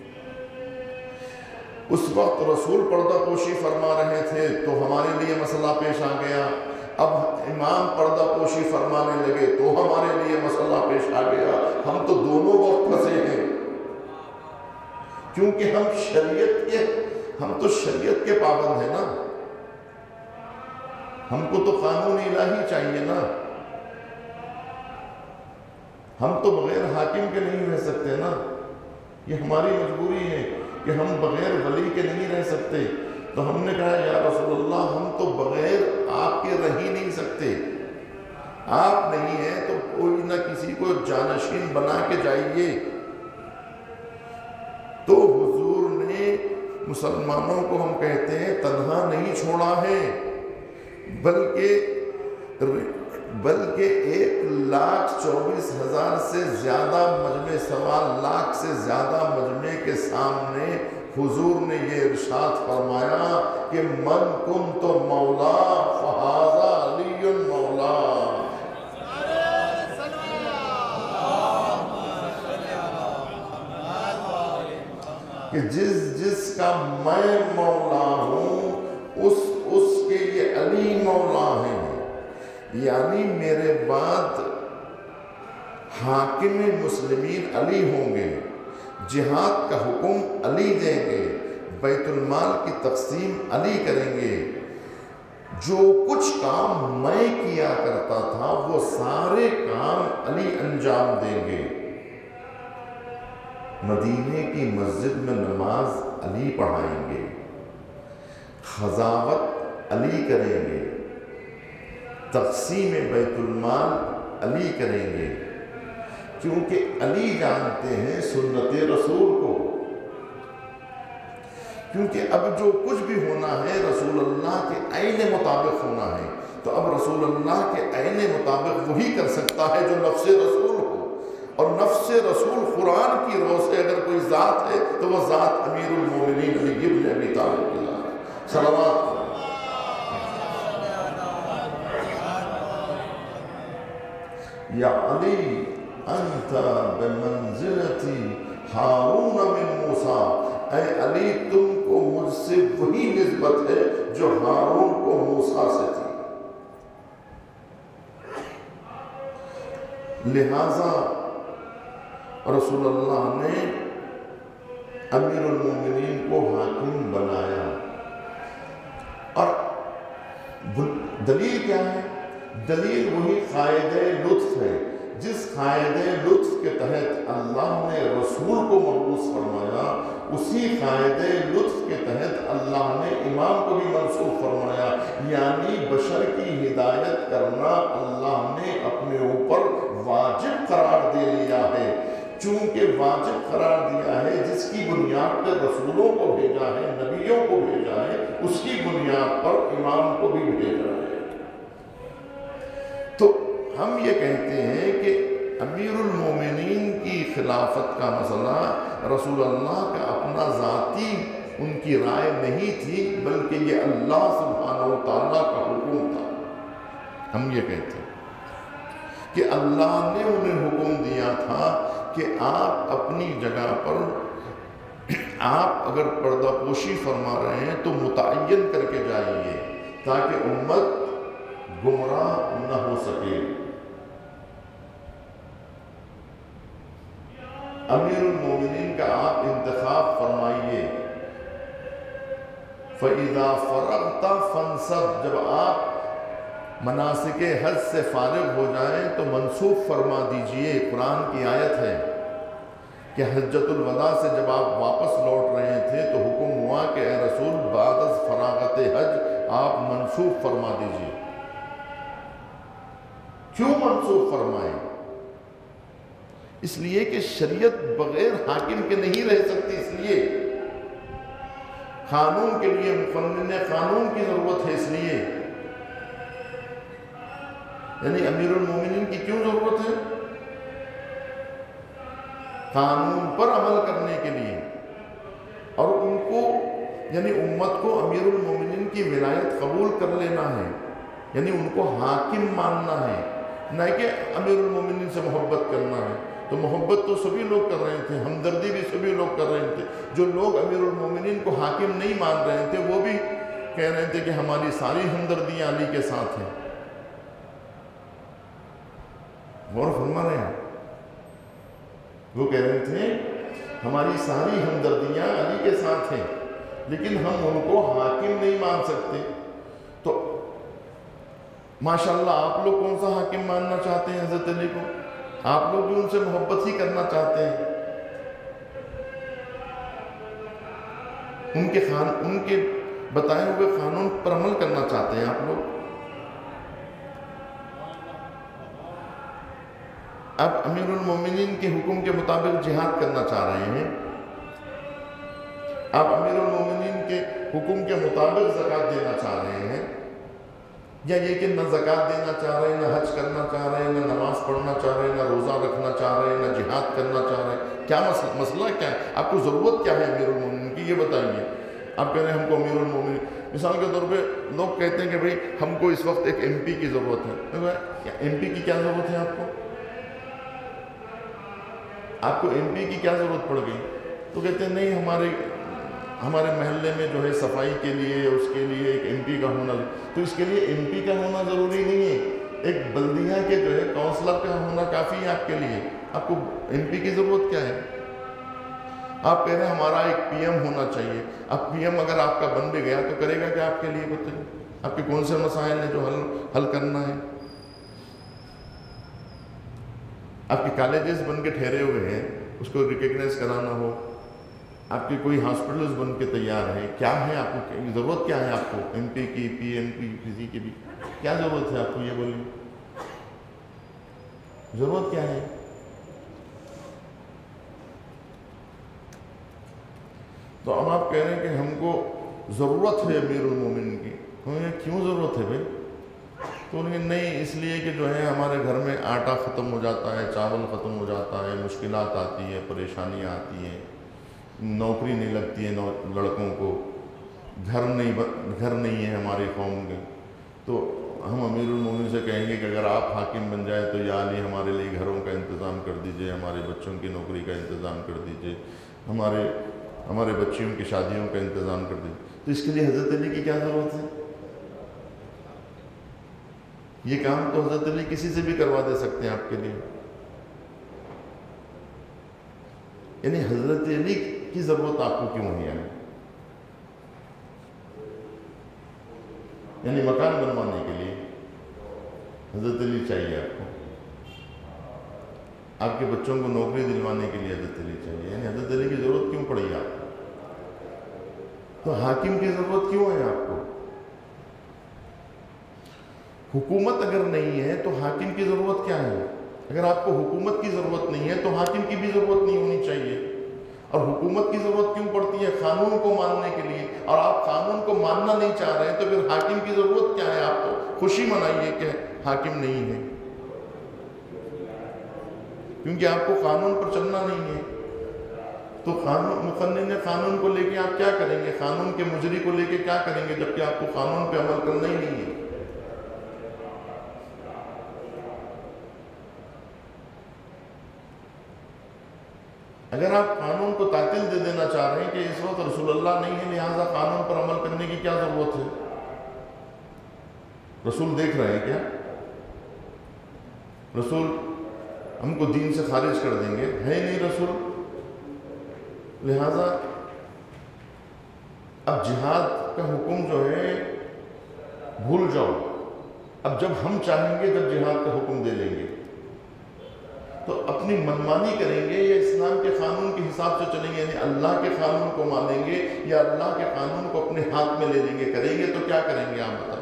اس وقت رسول پردہ پوشی فرما رہے تھے تو ہمارے لیے مسئلہ پیش آ گیا، اب امام پردہ پوشی فرمانے لگے تو ہمارے لیے مسئلہ پیش آ گیا۔ ہم تو دونوں وقت پھنسے ہیں، کیونکہ ہم تو شریعت کے پابند ہیں نا، ہم کو تو قانون الہی چاہیے نا، ہم تو بغیر حاکم کے نہیں رہ سکتے نا، یہ ہماری مجبوری ہے کہ ہم بغیر ولی کے نہیں رہ سکتے۔ تو ہم نے کہا یا رسول اللہ ہم تو بغیر آپ کے رہ ہی نہیں سکتے، آپ نہیں ہیں تو کوئی نہ کسی کو جانشین بنا کے جائیے۔ تو حضور نے مسلمانوں کو ہم کہتے ہیں تنہا نہیں چھوڑا ہے، بلکہ 1,24,000 سے زیادہ مجمع، 1,00,000 سے زیادہ مجمع کے سامنے حضور نے یہ ارشاد فرمایا کہ من کنت مولا فہذا علی مولا، کہ جس کا میں مولا ہوں اس کے یہ علی مولا ہیں، یعنی میرے بعد حاکم مسلمین علی ہوں گے، جہاد کا حکم علی دیں گے، بیت المال کی تقسیم علی کریں گے، جو کچھ کام میں کیا کرتا تھا وہ سارے کام علی انجام دیں گے، مدینے کی مسجد میں نماز علی پڑھائیں گے، خزاوت علی کریں گے، تقسیم بیت المال علی کریں گے، کیونکہ علی جانتے ہیں سنت رسول کو، کیونکہ اب جو کچھ بھی ہونا ہے رسول اللہ کے عین مطابق ہونا ہے، تو اب رسول اللہ کے عین مطابق وہی کر سکتا ہے جو نفس رسول ہو، اور نفس رسول قرآن کی روح سے اگر کوئی ذات ہے تو وہ ذات امیر المومنین علی ابن ابی طالب کی ذات۔ صلوات یا علی انت بمنزلتی ہارون من موسیٰ، اے علی تم کو مجھ سے وہی نسبت ہے جو ہارون کو موسیٰ سے تھی، لہذا رسول اللہ نے امیر المومنین کو حاکم بنایا۔ اور دلیل کیا ہے؟ دلیل وہی قاعدہ لطف ہے، جس قاعدہ لطف کے تحت اللہ نے رسول کو مبعوث فرمایا، اسی قاعدہ لطف کے تحت اللہ نے امام کو بھی منصوب فرمایا، یعنی بشر کی ہدایت کرنا اللہ نے اپنے اوپر واجب قرار دے لیا ہے۔ چونکہ واجب قرار دیا ہے، جس کی بنیاد پر رسولوں کو بھیجا ہے، نبیوں کو بھیجا ہے، اس کی بنیاد پر امام کو بھی بھیجا ہے۔ تو ہم یہ کہتے ہیں کہ امیر المومنین کی خلافت کا مسئلہ رسول اللہ کا اپنا ذاتی ان کی رائے نہیں تھی، بلکہ یہ اللہ سبحانہ و تعالیٰ کا حکم تھا۔ ہم یہ کہتے ہیں کہ اللہ نے انہیں حکم دیا تھا کہ آپ اپنی جگہ پر آپ اگر پردہ پوشی فرما رہے ہیں تو متعین کر کے جائیے، تاکہ امت گمراہ نہ ہو سکے۔ امیر المومنین کا آپ انتخاب فرمائیے۔ فَإِذَا فَرَغْتَ فَانْصَبْ، جب آپ مناسک حج سے فارغ ہو جائیں تو منسوخ فرما دیجئے۔ قرآن کی آیت ہے کہ حجۃ الوداع سے جب آپ واپس لوٹ رہے تھے تو حکم ہوا کہ اے رسول بعد از فراغت حج آپ منسوخ فرما دیجئے۔ کیوں منسوخ فرمائیں؟ اس لیے کہ شریعت بغیر حاکم کے نہیں رہ سکتی، اس لیے قانون کے لیے مقنن قانون کی ضرورت ہے۔ اس لیے یعنی امیر المومنین کی کیوں ضرورت ہے؟ قانون پر عمل کرنے کے لیے، اور ان کو یعنی امت کو امیر المومنین کی ولایت قبول کر لینا ہے، یعنی ان کو حاکم ماننا ہے، نہ کہ امیر المومنین سے محبت کرنا ہے۔ تو محبت تو سبھی لوگ کر رہے تھے، ہمدردی بھی سبھی لوگ کر رہے تھے۔ جو لوگ امیر المومنین کو حاکم نہیں مان رہے تھے وہ بھی کہہ رہے تھے کہ ہماری ساری ہمدردیاں علی کے ساتھ ہیں۔ غور فرما رہے ہیں؟ وہ کہہ رہے تھے ہماری ساری ہمدردیاں علی کے ساتھ ہیں، لیکن ہم ان کو حاکم نہیں مان سکتے۔ تو ماشاءاللہ آپ لوگ کون سا حاکم ماننا چاہتے ہیں؟ حضرت علی کو۔ آپ لوگ بھی ان سے محبت ہی کرنا چاہتے ہیں، ان کے بتائے ہوئے قانون پر عمل کرنا چاہتے ہیں آپ لوگ۔ اب امیر المومنین کے حکم کے مطابق جہاد کرنا چاہ رہے ہیں، اب امیر المومنین کے حکم کے مطابق زکوٰۃ دینا چاہ رہے ہیں، یا یہ کہ نہ زکوٰۃ دینا چاہ رہے ہیں، نہ حج کرنا چاہ رہے ہیں، نہ نماز پڑھنا چاہ رہے ہیں، نہ روزہ رکھنا چاہ رہے ہیں، نہ جہاد کرنا چاہ رہے ہیں؟ کیا مسئلہ کیا ہے؟ آپ کو ضرورت کیا ہے امیر المومنین کی؟ یہ بتائیے۔ آپ کہہ رہے ہیں ہم کو امیر المومنین، مثال کے طور پہ لوگ کہتے ہیں کہ بھئی ہم کو اس وقت ایک ایم پی کی ضرورت ہے۔ ایم پی کی کیا ضرورت ہے آپ کو؟ آپ کو ایم پی کی کیا ضرورت پڑ گئی؟ تو کہتے ہیں نہیں، ہمارے محلے میں جو ہے صفائی کے لیے اس کے لیے ایک ایم پی کا ہونا، تو اس کے لیے ایم پی کا ہونا ضروری نہیں ہے، ایک بلدیہ کے جو ہے کونسلر کا ہونا کافی ہے آپ کے لیے۔ آپ کو ایم پی کی ضرورت کیا ہے؟ آپ کہہ رہے ہیں ہمارا ایک پی ایم ہونا چاہیے۔ اب پی ایم اگر آپ کا بن بھی گیا تو کرے گا کیا آپ کے لیے؟ بتائیے آپ کے کون سے مسائل ہیں جو حل کرنا ہے؟ آپ کے کالجز بن کے ٹھہرے ہوئے ہیں، اس کو ریکگنائز کرانا ہو، آپ کے کوئی ہاسپٹلز بن کے تیار ہیں، کیا ہے آپ کو؟ ضرورت کیا ہے آپ کو ایم پی کی، پی ایم کی، کسی کی بھی کیا ضرورت ہے آپ کو؟ یہ بولیے ضرورت کیا ہے؟ تو اب آپ کہہ رہے ہیں کہ ہم کو ضرورت ہے امیر المومنین کی۔ کیوں ضرورت ہے بھائی؟ تو انہیں نہیں، اس لیے کہ جو ہے ہمارے گھر میں آٹا ختم ہو جاتا ہے، چاول ختم ہو جاتا ہے، مشکلات آتی ہے، پریشانیاں آتی ہیں، نوکری نہیں لگتی ہے لڑکوں کو، گھر نہیں ہے ہماری قوم کے، تو ہم امیر المومنین سے کہیں گے کہ اگر آپ حاکم بن جائیں تو یا علی ہمارے لیے گھروں کا انتظام کر دیجئے، ہمارے بچوں کی نوکری کا انتظام کر دیجئے، ہمارے بچیوں کی شادیوں کا انتظام کر دیجئے۔ تو اس کے لیے حضرت علی کی کیا ضرورت ہے؟ یہ کام تو حضرت علی کسی سے بھی کروا دے سکتے ہیں آپ کے لیے۔ یعنی حضرت علی کی ضرورت آپ کو کیوں ہے؟ یعنی مکان بنوانے کے لیے حضرت علی چاہیے آپ کو، آپ کے بچوں کو نوکری دلوانے کے لیے حضرت علی چاہیے، یعنی حضرت علی کی ضرورت کیوں پڑی آپ کو؟ تو حاکم کی ضرورت کیوں ہے آپ کو؟ حکومت اگر نہیں ہے تو حاکم کی ضرورت کیا ہے؟ اگر آپ کو حکومت کی ضرورت نہیں ہے تو حاکم کی بھی ضرورت نہیں ہونی چاہیے۔ اور حکومت کی ضرورت کیوں پڑتی ہے؟ قانون کو ماننے کے لیے، اور آپ قانون کو ماننا نہیں چاہ رہے ہیں تو پھر حاکم کی ضرورت کیا ہے؟ آپ کو خوشی منائیے کہ حاکم نہیں ہے، کیونکہ آپ کو قانون پر چلنا نہیں ہے۔ تو مقنن قانون کو لے کے آپ کیا کریں گے؟ قانون کے مجری کو لے کے کیا کریں گے جبکہ آپ کو قانون پہ عمل کرنا ہی نہیں ہے؟ اگر آپ قانون کو تعطیل دے دینا چاہ رہے ہیں کہ اس وقت رسول اللہ نہیں ہے لہٰذا قانون پر عمل کرنے کی کیا ضرورت ہے؟ رسول دیکھ رہے ہیں کیا؟ رسول ہم کو دین سے خارج کر دیں گے؟ ہے نہیں رسول. لہذا اب جہاد کا حکم جو ہے بھول جاؤ. اب جب ہم چاہیں گے جب جہاد کا حکم دے لیں گے تو اپنی منمانی کریں گے یا اسلام کے قانون کے حساب سے چلیں گے؟ یعنی اللہ کے قانون کو مانیں گے یا اللہ کے قانون کو اپنے ہاتھ میں لے لیں گے؟ کریں گے تو کیا کریں گے آپ بتائیے.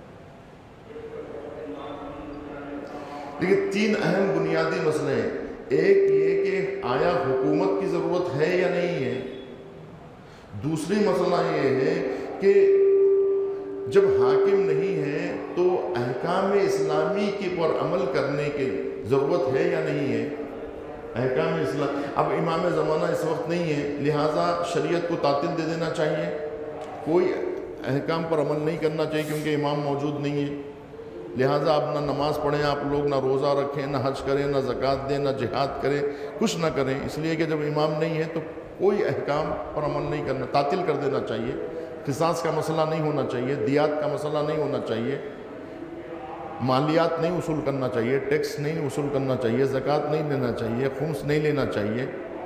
لیکن 3 اہم بنیادی مسئلے ہیں. ایک یہ کہ آیا حکومت کی ضرورت ہے یا نہیں ہے. دوسری مسئلہ یہ ہے کہ جب حاکم نہیں ہے تو احکام اسلامی کے پر عمل کرنے کی ضرورت ہے یا نہیں ہے. احکام اسلام اب امام زمانہ اس وقت نہیں ہے، لہٰذا شریعت کو تعطیل دے دینا چاہیے، کوئی احکام پر عمل نہیں کرنا چاہیے کیونکہ امام موجود نہیں ہے. لہٰذا آپ نہ نماز پڑھیں، آپ لوگ نہ روزہ رکھیں، نہ حج کریں، نہ زکوٰۃ دیں، نہ جہاد کریں، کچھ نہ کریں، اس لیے کہ جب امام نہیں ہے تو کوئی احکام پر عمل نہیں کرنا، تعطیل کر دینا چاہیے. قصاص کا مسئلہ نہیں ہونا چاہیے، دیات کا مسئلہ نہیں ہونا چاہیے، مالیات نہیں وصول کرنا چاہیے، ٹیکس نہیں وصول کرنا چاہیے، زکوٰۃ نہیں لینا چاہیے، خمس نہیں لینا چاہیے.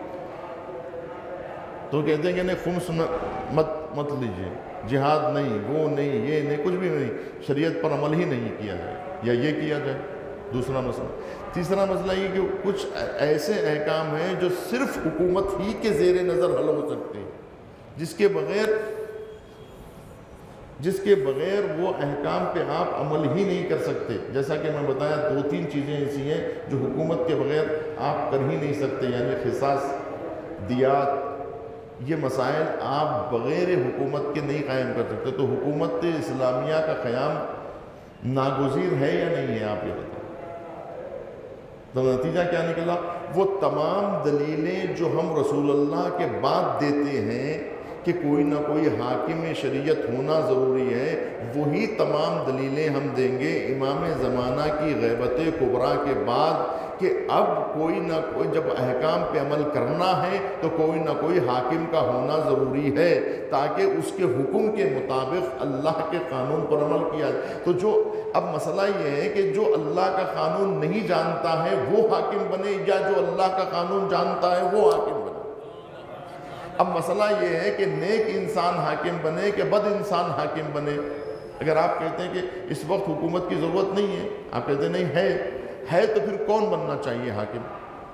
تو کہتے ہیں کہ نہیں خمس مت لیجیے، جہاد نہیں، وہ نہیں، یہ نہیں، کچھ بھی نہیں، شریعت پر عمل ہی نہیں کیا جائے یا یہ کیا جائے. دوسرا مسئلہ. تیسرا مسئلہ یہ کہ کچھ ایسے احکام ہیں جو صرف حکومت ہی کے زیر نظر حل ہو سکتے ہیں، جس کے بغیر وہ احکام پہ آپ عمل ہی نہیں کر سکتے. جیسا کہ میں بتایا 2-3 چیزیں ایسی ہیں جو حکومت کے بغیر آپ کر ہی نہیں سکتے، یعنی قصاص، دیات، یہ مسائل آپ بغیر حکومت کے نہیں قائم کر سکتے. تو حکومت اسلامیہ کا قیام ناگزیر ہے یا نہیں ہے؟ آپ یہ بتائیں. تو نتیجہ کیا نکلا؟ وہ تمام دلیلیں جو ہم رسول اللہ کے بعد دیتے ہیں کہ کوئی نہ کوئی حاکم شریعت ہونا ضروری ہے، وہی تمام دلیلیں ہم دیں گے امام زمانہ کی غیبت کبریٰ کے بعد کہ اب کوئی نہ کوئی جب احکام پہ عمل کرنا ہے تو کوئی نہ کوئی حاکم کا ہونا ضروری ہے تاکہ اس کے حکم کے مطابق اللہ کے قانون پر عمل کیا جائے. تو جو اب مسئلہ یہ ہے کہ جو اللہ کا قانون نہیں جانتا ہے وہ حاکم بنے یا جو اللہ کا قانون جانتا ہے وہ حاکم بنے. اب مسئلہ یہ ہے کہ نیک انسان حاکم بنے کہ بد انسان حاکم بنے. اگر آپ کہتے ہیں کہ اس وقت حکومت کی ضرورت نہیں ہے، آپ کہتے ہیں نہیں ہے تو پھر کون بننا چاہیے حاکم؟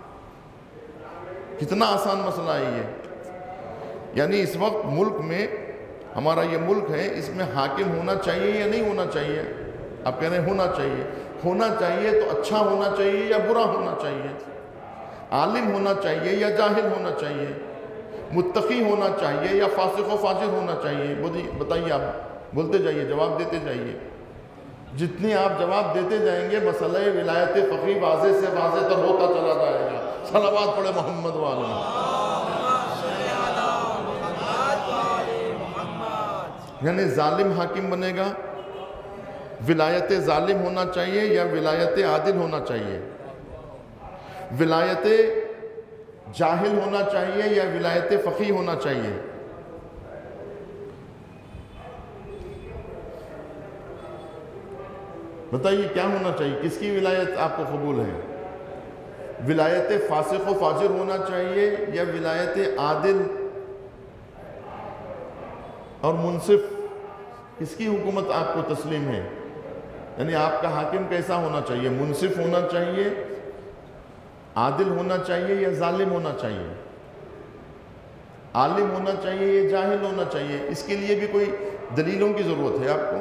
کتنا آسان مسئلہ ہے یہ. یعنی اس وقت ملک میں، ہمارا یہ ملک ہے، اس میں حاکم ہونا چاہیے یا نہیں ہونا چاہیے؟ آپ کہہ رہے ہیں ہونا چاہیے. ہونا چاہیے تو اچھا ہونا چاہیے یا برا ہونا چاہیے؟ عالم ہونا چاہیے یا جاہل ہونا چاہیے؟ متقی ہونا چاہیے یا فاسق و فاجر ہونا چاہیے؟ بتائیے، آپ بولتے جائیے، جواب دیتے جائیے. جتنی آپ جواب دیتے جائیں گے مسئلہ ولایت فقیہ واضح سے واضح تر ہوتا چلا جائے گا. صلوات پڑھے محمد والا. یعنی ظالم حاکم بنے گا، ولایت ظالم ہونا چاہیے یا ولایت عادل ہونا چاہیے؟ ولایت جاہل ہونا چاہیے یا ولایت فقیہ ہونا چاہیے؟ بتائیے کیا ہونا چاہیے؟ کس کی ولایت آپ کو قبول ہے؟ ولایت فاسق و فاجر ہونا چاہیے یا ولایت عادل اور منصف؟ کس کی حکومت آپ کو تسلیم ہے؟ یعنی آپ کا حاکم کیسا ہونا چاہیے؟ منصف ہونا چاہیے، عادل ہونا چاہیے یا ظالم ہونا چاہیے؟ عالم ہونا چاہیے یا جاہل ہونا چاہیے؟ اس کے لیے بھی کوئی دلیلوں کی ضرورت ہے آپ کو؟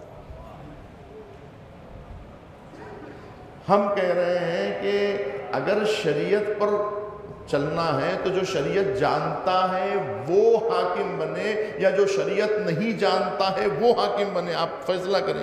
ہم کہہ رہے ہیں کہ اگر شریعت پر چلنا ہے تو جو شریعت جانتا ہے وہ حاکم بنے یا جو شریعت نہیں جانتا ہے وہ حاکم بنے. آپ فیصلہ کریں.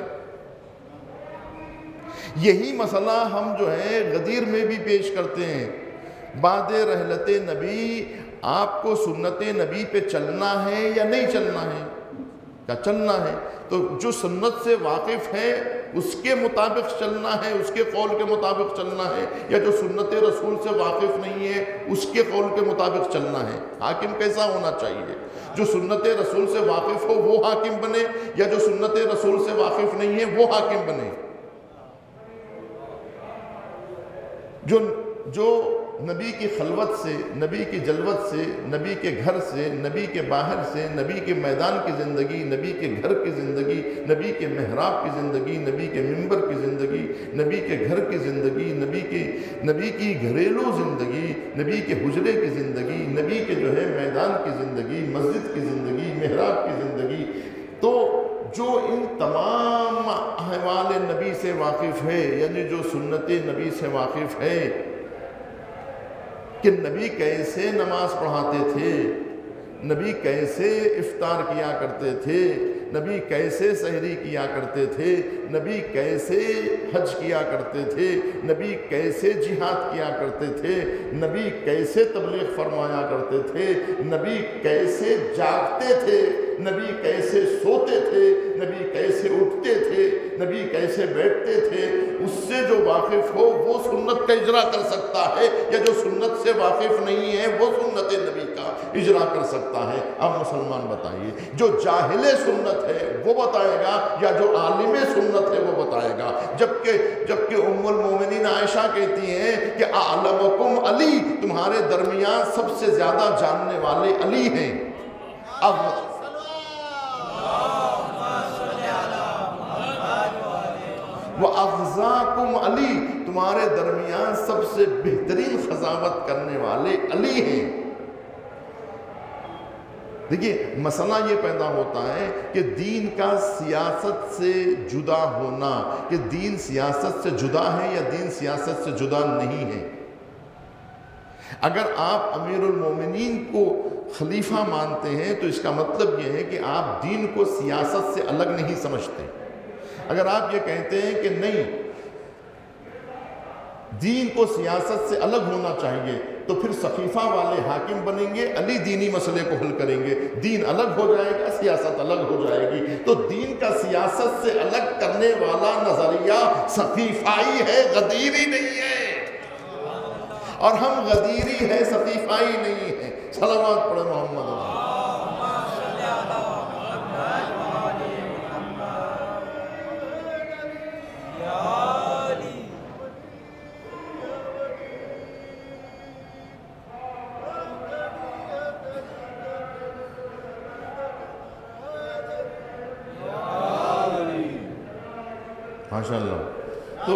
یہی مسئلہ ہم جو ہے غدیر میں بھی پیش کرتے ہیں. بعد رحلت نبی آپ کو سنت نبی پہ چلنا ہے یا نہیں چلنا ہے؟ کیا چلنا ہے؟ تو جو سنت سے واقف ہے اس کے مطابق چلنا ہے، اس کے قول کے مطابق چلنا ہے، یا جو سنت رسول سے واقف نہیں ہے اس کے قول کے مطابق چلنا ہے؟ حاکم کیسا ہونا چاہیے؟ جو سنت رسول سے واقف ہو وہ حاکم بنے، یا جو سنت رسول سے واقف نہیں ہے وہ حاکم بنے؟ جو نبی کی خلوت سے، نبی کی جلوت سے، نبی کے گھر سے، نبی کے باہر سے، نبی کے میدان کی زندگی، نبی کے گھر کی زندگی، نبی کے محراب کی زندگی، نبی کے منبر کی زندگی، نبی کے گھر کی زندگی، نبی کی گھریلو زندگی، نبی کے حجرے کی زندگی، نبی کے جو ہے میدان کی زندگی، مسجد کی زندگی، محراب کی زندگی، تو جو ان تمام احوال نبی سے واقف ہے، یعنی جو سنت نبی سے واقف ہے کہ نبی کیسے نماز پڑھاتے تھے، نبی کیسے افطار کیا کرتے تھے، نبی کیسے سحری کیا کرتے تھے، نبی کیسے حج کیا کرتے تھے، نبی کیسے جہاد کیا کرتے تھے، نبی کیسے تبلیغ فرمایا کرتے تھے، نبی کیسے جاگتے تھے، نبی کیسے سوتے تھے، نبی کیسے اٹھتے تھے، نبی کیسے بیٹھتے تھے، اس سے جو واقف ہو وہ سنت کا اجرا کر سکتا ہے، یا جو سنت سے واقف نہیں ہے وہ سنت نبی کا اجرا کر سکتا ہے؟ اب مسلمان بتائیے، جو جاہل سنت ہے وہ بتائے گا یا جو عالم سنت ہے وہ بتائے گا؟ جبکہ ام المومنین عائشہ کہتی ہیں کہ اعلمکم علی، تمہارے درمیان سب سے زیادہ جاننے والے علی ہیں۔ اب وَأَغْزَاكُمْ علی، تمہارے درمیان سب سے بہترین قضاوت کرنے والے علی ہیں۔ دیکھیے مسئلہ یہ پیدا ہوتا ہے کہ دین کا سیاست سے جدا ہونا، کہ دین سیاست سے جدا ہے یا دین سیاست سے جدا نہیں ہے۔ اگر آپ امیر المومنین کو خلیفہ مانتے ہیں تو اس کا مطلب یہ ہے کہ آپ دین کو سیاست سے الگ نہیں سمجھتے۔ اگر آپ یہ کہتے ہیں کہ نہیں دین کو سیاست سے الگ ہونا چاہیے تو پھر سقیفہ والے حاکم بنیں گے، علی دینی مسئلے کو حل کریں گے، دین الگ ہو جائے گا، سیاست الگ ہو جائے گی۔ تو دین کا سیاست سے الگ کرنے والا نظریہ سقیفائی ہے، غدیری نہیں ہے، اور ہم غدیری ہے، سقیفائی نہیں ہے۔ صلوات پڑھے محمد اللہ۔ ماشاء اللہ۔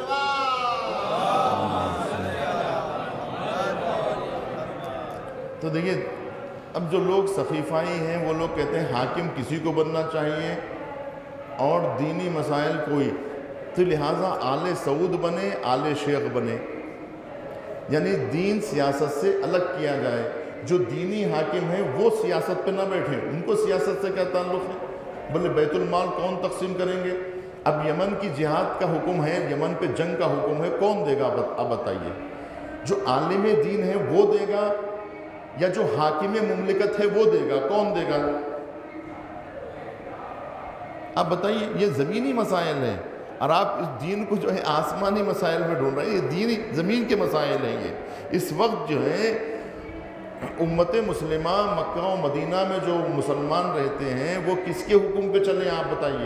تو دیکھیے اب جو لوگ سقیفائی ہیں وہ لوگ کہتے ہیں حاکم کسی کو بننا چاہیے اور دینی مسائل کوئی، تو لہٰذا آل سعود بنے، آل شیخ بنے، یعنی دین سیاست سے الگ کیا جائے۔ جو دینی حاکم ہیں وہ سیاست پہ نہ بیٹھیں، ان کو سیاست سے کیا تعلق ہے؟ بولے بیت المال کون تقسیم کریں گے؟ اب یمن کی جہاد کا حکم ہے، یمن پہ جنگ کا حکم ہے، کون دے گا؟ اب بتائیے، جو عالم دین ہے وہ دے گا یا جو حاکم مملکت ہے وہ دے گا؟ کون دے گا؟ اب بتائیے، یہ زمینی مسائل ہیں اور آپ اس دین کو جو ہے آسمانی مسائل میں ڈھونڈ رہے ہیں۔ یہ دینی زمین کے مسائل ہیں۔ یہ اس وقت جو ہے امت مسلمہ مکہ و مدینہ میں جو مسلمان رہتے ہیں وہ کس کے حکم پہ چلیں؟ آپ بتائیے،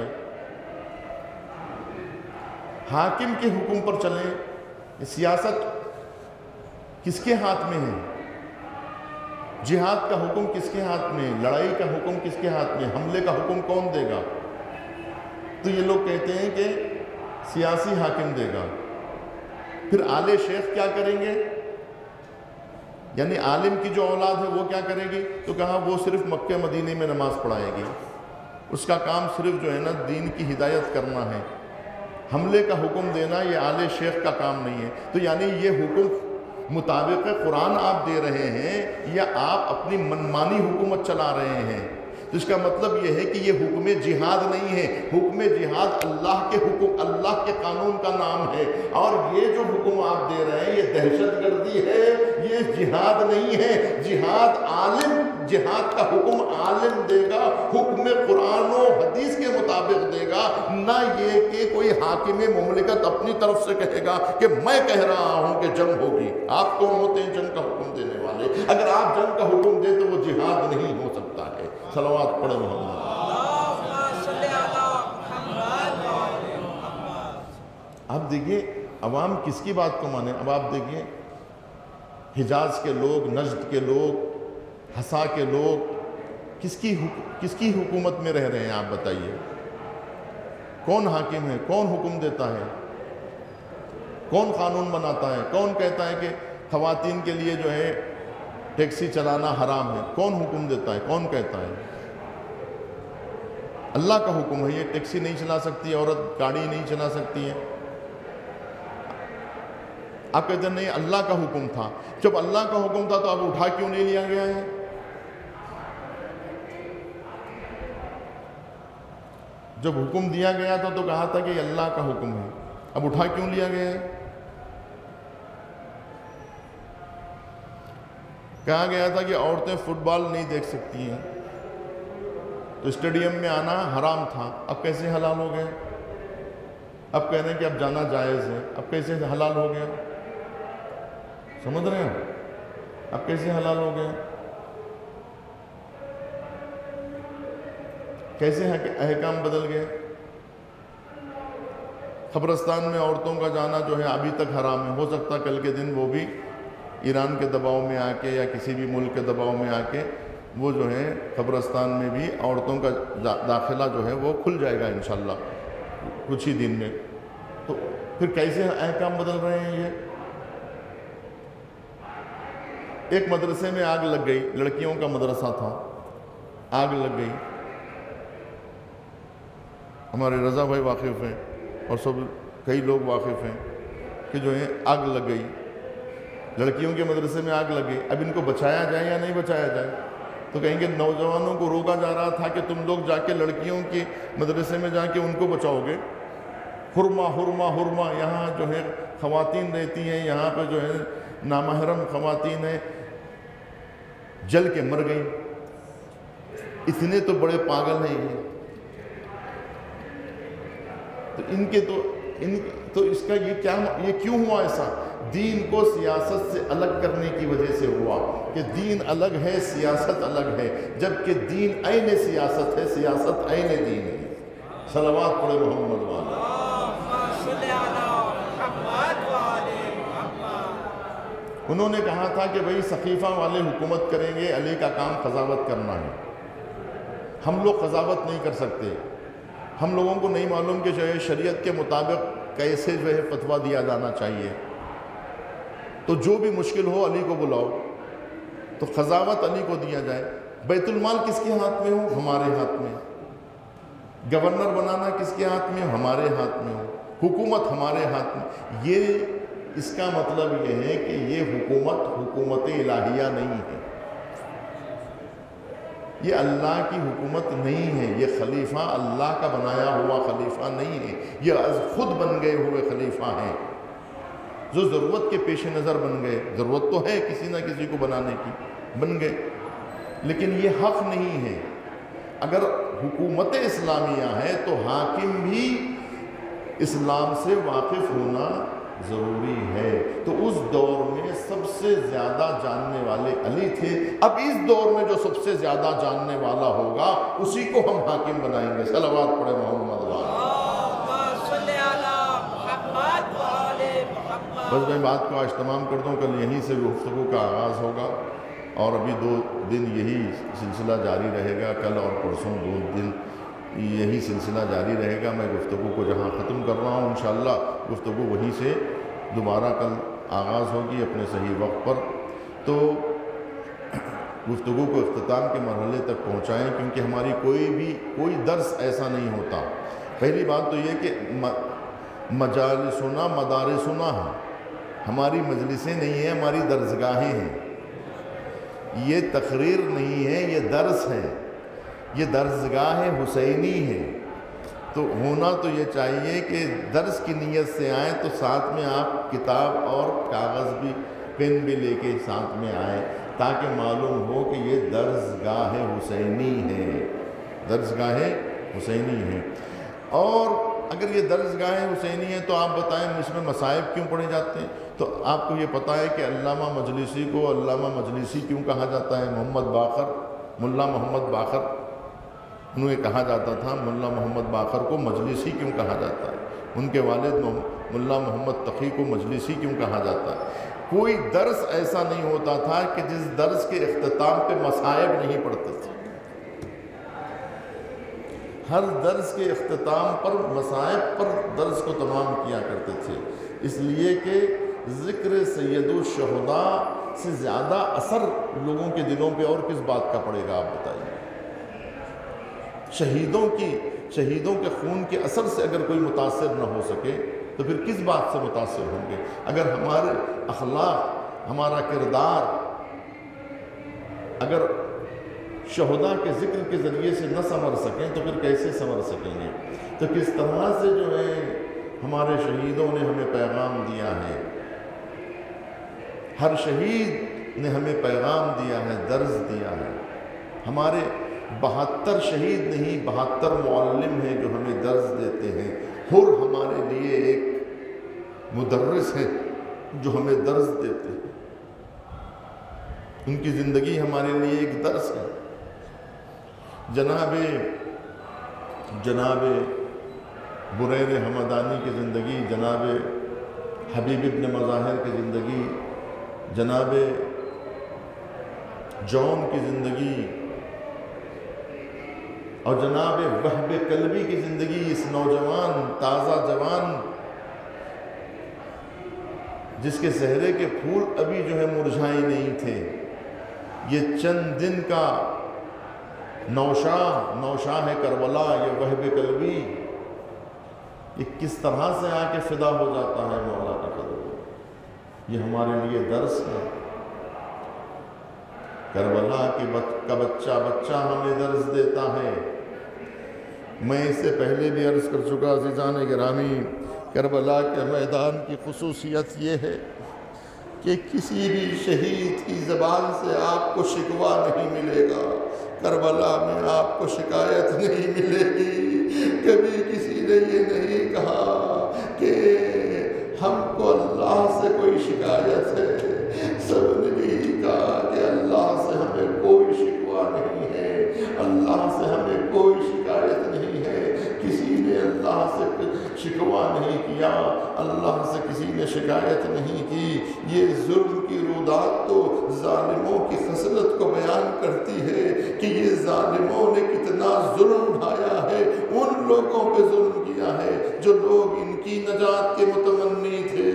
حاکم کے حکم پر چلیں؟ سیاست کس کے ہاتھ میں ہے؟ جہاد کا حکم کس کے ہاتھ میں؟ لڑائی کا حکم کس کے ہاتھ میں؟ حملے کا حکم کون دے گا؟ تو یہ لوگ کہتے ہیں کہ سیاسی حاکم دے گا۔ پھر آل شیخ کیا کریں گے؟ یعنی عالم کی جو اولاد ہے وہ کیا کرے گی؟ تو کہا وہ صرف مکہ مدینے میں نماز پڑھائے گی، اس کا کام صرف جو ہے نا دین کی ہدایت کرنا ہے، حملے کا حکم دینا یہ آل شیخ کا کام نہیں ہے۔ تو یعنی یہ حکم مطابق قرآن آپ دے رہے ہیں یا آپ اپنی منمانی حکومت چلا رہے ہیں؟ تو اس کا مطلب یہ ہے کہ یہ حکم جہاد نہیں ہے، حکم جہاد اللہ کے حکم، اللہ کے قانون کا نام ہے، اور یہ جو حکم آپ دے رہے ہیں یہ دہشت گردی ہے، یہ جہاد نہیں ہے۔ جہاد عالم جہاد کا حکم عالم دے گا، حکم قرآن و حدیث کے مطابق دے گا، نہ یہ کہ کوئی حاکم مملکت اپنی طرف سے کہے گا کہ میں کہہ رہا ہوں کہ جنگ ہوگی۔ آپ کون ہوتے ہیں جنگ کا حکم دینے والے؟ اگر آپ جنگ کا حکم دیں تو وہ جہاد نہیں ہو سکتا ہے۔ صلوات پڑھیں محمد۔ اب دیکھیے عوام کس کی بات کو مانے؟ اب آپ دیکھیے حجاز کے لوگ، نجد کے لوگ، حسا کے لوگ کس کی حکومت میں رہ رہے ہیں؟ آپ بتائیے کون حاکم ہے؟ کون حکم دیتا ہے؟ کون قانون بناتا ہے؟ کون کہتا ہے کہ خواتین کے لیے جو ہے ٹیکسی چلانا حرام ہے؟ کون حکم دیتا ہے؟ کون کہتا ہے؟ اللہ کا حکم ہے، یہ ٹیکسی نہیں چلا سکتی عورت، گاڑی نہیں چلا سکتی ہے۔ آپ کہتے ہیں نہیں اللہ کا حکم تھا۔ جب اللہ کا حکم تھا تو اب اٹھا کیوں نہیں لیا گیا ہے؟ جب حکم دیا گیا تھا تو کہا تھا کہ یہ اللہ کا حکم ہے، اب اٹھا کیوں لیا گیا ہے؟ کہا گیا تھا کہ عورتیں فٹ بال نہیں دیکھ سکتی ہیں تو اسٹیڈیم میں آنا حرام تھا، اب کیسے حلال ہو گیا؟ اب کہہ رہے ہیں کہ اب جانا جائز ہے، اب کیسے حلال ہو گیا؟ سمجھ رہے ہیں؟ اب کیسے حلال ہو گیا؟ کیسے احکام بدل گئے؟ قبرستان میں عورتوں کا جانا جو ہے ابھی تک حرام ہے، ہو سکتا کل کے دن وہ بھی ایران کے دباؤ میں آ کے یا کسی بھی ملک کے دباؤ میں آ کے وہ جو ہے قبرستان میں بھی عورتوں کا داخلہ جو ہے وہ کھل جائے گا انشاءاللہ کچھ ہی دن میں۔ تو پھر کیسے احکام بدل رہے ہیں یہ؟ ایک مدرسے میں آگ لگ گئی، لڑکیوں کا مدرسہ تھا، آگ لگ گئی، ہمارے رضا بھائی واقف ہیں اور سب کئی لوگ واقف ہیں کہ جو ہے آگ لگ گئی، لڑکیوں کے مدرسے میں آگ لگ گئی۔ اب ان کو بچایا جائے یا نہیں بچایا جائے؟ تو کہیں گے نوجوانوں کو روکا جا رہا تھا کہ تم لوگ جا کے لڑکیوں کے مدرسے میں جا کے ان کو بچاؤ گے۔ حرمہ حرمہ حرمہ، یہاں جو ہے خواتین رہتی ہیں، یہاں پہ جو ہے نامحرم خواتین ہیں، جل کے مر گئی۔ اتنے تو بڑے پاگل ہیں یہ، تو ان کے تو اس کا یہ کیوں ہوا ایسا؟ دین کو سیاست سے الگ کرنے کی وجہ سے ہوا کہ دین الگ ہے، سیاست الگ ہے، جبکہ دین عین سیاست ہے، سیاست عین دین ہے۔ صلوات پڑھے محمد والا۔ انہوں نے کہا تھا کہ بھئی سقیفہ والے حکومت کریں گے، علی کا کام قضاوت کرنا ہے۔ ہم لوگ قضاوت نہیں کر سکتے، ہم لوگوں کو نہیں معلوم کہ جو ہے شریعت کے مطابق کیسے جو ہے فتویٰ دیا جانا چاہیے، تو جو بھی مشکل ہو علی کو بلاؤ، تو قضاوت علی کو دیا جائے۔ بیت المال کس کے ہاتھ میں ہو؟ ہمارے ہاتھ میں۔ گورنر بنانا کس کے ہاتھ میں ہو؟ ہمارے ہاتھ میں ہو۔ حکومت ہمارے ہاتھ میں۔ یہ اس کا مطلب یہ ہے کہ یہ حکومت الہیہ نہیں ہے، یہ اللہ کی حکومت نہیں ہے، یہ خلیفہ اللہ کا بنایا ہوا خلیفہ نہیں ہے، یہ از خود بن گئے ہوئے خلیفہ ہیں جو ضرورت کے پیش نظر بن گئے۔ ضرورت تو ہے کسی نہ کسی کو بنانے کی، بن گئے، لیکن یہ حق نہیں ہے۔ اگر حکومت اسلامیہ ہے تو حاکم بھی اسلام سے واقف ہونا ضروری ہے۔ تو اس دور میں سب سے زیادہ جاننے والے علی تھے، اب اس دور میں جو سب سے زیادہ جاننے والا ہوگا اسی کو ہم حاکم بنائیں گے۔ صلوات پڑھے محمد والا۔ بس میں بات کو آج تمام کر دوں، کل یہیں سے گفتگو کا آغاز ہوگا اور ابھی 2 دن یہی سلسلہ جاری رہے گا، کل اور پرسوں 2 دن یہی سلسلہ جاری رہے گا۔ میں گفتگو کو جہاں ختم کر رہا ہوں انشاءاللہ گفتگو وہیں سے دوبارہ کل آغاز ہوگی اپنے صحیح وقت پر۔ تو گفتگو کو اختتام کے مرحلے تک پہنچائیں، کیونکہ ہماری کوئی درس ایسا نہیں ہوتا۔ پہلی بات تو یہ کہ مجالسنا مدارسنا ہے، ہماری مجلسیں نہیں ہیں، ہماری درسگاہیں ہیں۔ یہ تقریر نہیں ہے، یہ درس ہے، یہ درسگاہ حسینی ہے۔ تو ہونا تو یہ چاہیے کہ درس کی نیت سے آئیں تو ساتھ میں آپ کتاب اور کاغذ بھی، پین بھی لے کے ساتھ میں آئیں، تاکہ معلوم ہو کہ یہ درسگاہ درسگاہ حسینی ہے، درسگاہ حسینی ہے۔ اور اگر یہ درسگاہ حسینی ہے تو آپ بتائیں اس میں مصائب کیوں پڑھے جاتے ہیں؟ تو آپ کو یہ پتہ ہے کہ علامہ مجلسی کو علامہ مجلسی کیوں کہا جاتا ہے؟ محمد باقر، ملا محمد باقر، انہیں کہا جاتا تھا ملا محمد باقر کو مجلسی کیوں کہا جاتا ہے؟ ان کے والد ملا محمد تقی کو مجلسی کیوں کہا جاتا ہے؟ کوئی درس ایسا نہیں ہوتا تھا کہ جس درس کے اختتام پہ مصائب نہیں پڑھتے تھے، ہر درس کے اختتام پر مصائب پر درس کو تمام کیا کرتے تھے، اس لیے کہ ذکر سید الشہداء سے زیادہ اثر لوگوں کے دلوں پہ اور کس بات کا پڑے گا؟ آپ بتائیے۔ شہیدوں کے خون کے اثر سے اگر کوئی متاثر نہ ہو سکے تو پھر کس بات سے متاثر ہوں گے؟ اگر ہمارے اخلاق، ہمارا کردار اگر شہداء کے ذکر کے ذریعے سے نہ سنور سکیں تو پھر کیسے سنور سکیں گے؟ تو کس طرح سے جو ہے ہمارے شہیدوں نے ہمیں پیغام دیا ہے، ہر شہید نے ہمیں پیغام دیا ہے، درس دیا ہے۔ ہمارے 72 شہید نہیں، 72 معلم ہیں جو ہمیں درس دیتے ہیں۔ ہر ہمارے لیے ایک مدرس ہے جو ہمیں درس دیتے ہیں، ان کی زندگی ہمارے لیے ایک درس ہے۔ جناب بریر حمدانی کی زندگی، جناب حبیب ابن مظاہر کی زندگی، جناب جون کی زندگی اور جناب وہب قلبی کی زندگی، اس نوجوان تازہ جوان جس کے صحرے کے پھول ابھی جو ہے مرجھائے نہیں تھے، یہ چند دن کا نوشاہ کربلا، یہ وہب قلبی، یہ کس طرح سے آ کے فدا ہو جاتا ہے مولا کے قدر میں۔ یہ ہمارے لیے درس ہے۔ کربلا کا بچہ ہمیں درس دیتا ہے۔ میں اس سے پہلے بھی عرض کر چکا، عزیزان گرامی، کربلا کے میدان کی خصوصیت یہ ہے کہ کسی بھی شہید کی زبان سے آپ کو شکوہ نہیں ملے گا، کربلا میں آپ کو شکایت نہیں ملے گی۔ کبھی کسی نے یہ نہیں کہا کہ ہم کو اللہ سے کوئی شکایت ہے، سب نے یہی کہا کہ اللہ سے ہمیں کوئی شکوہ نہیں ہے، اللہ سے ہمیں کوئی شکایت نہیں ہے۔ کسی نے اللہ سے شکوہ نہیں کیا، اللہ سے کسی نے شکایت نہیں کی۔ یہ ظلم کی رودات تو ظالموں کی خصلت کو بیان کرتی ہے کہ یہ ظالموں نے کتنا ظلم ڈھایا ہے، ان لوگوں پہ ظلم کیا ہے جو لوگ ان کی نجات کے متمنی تھے،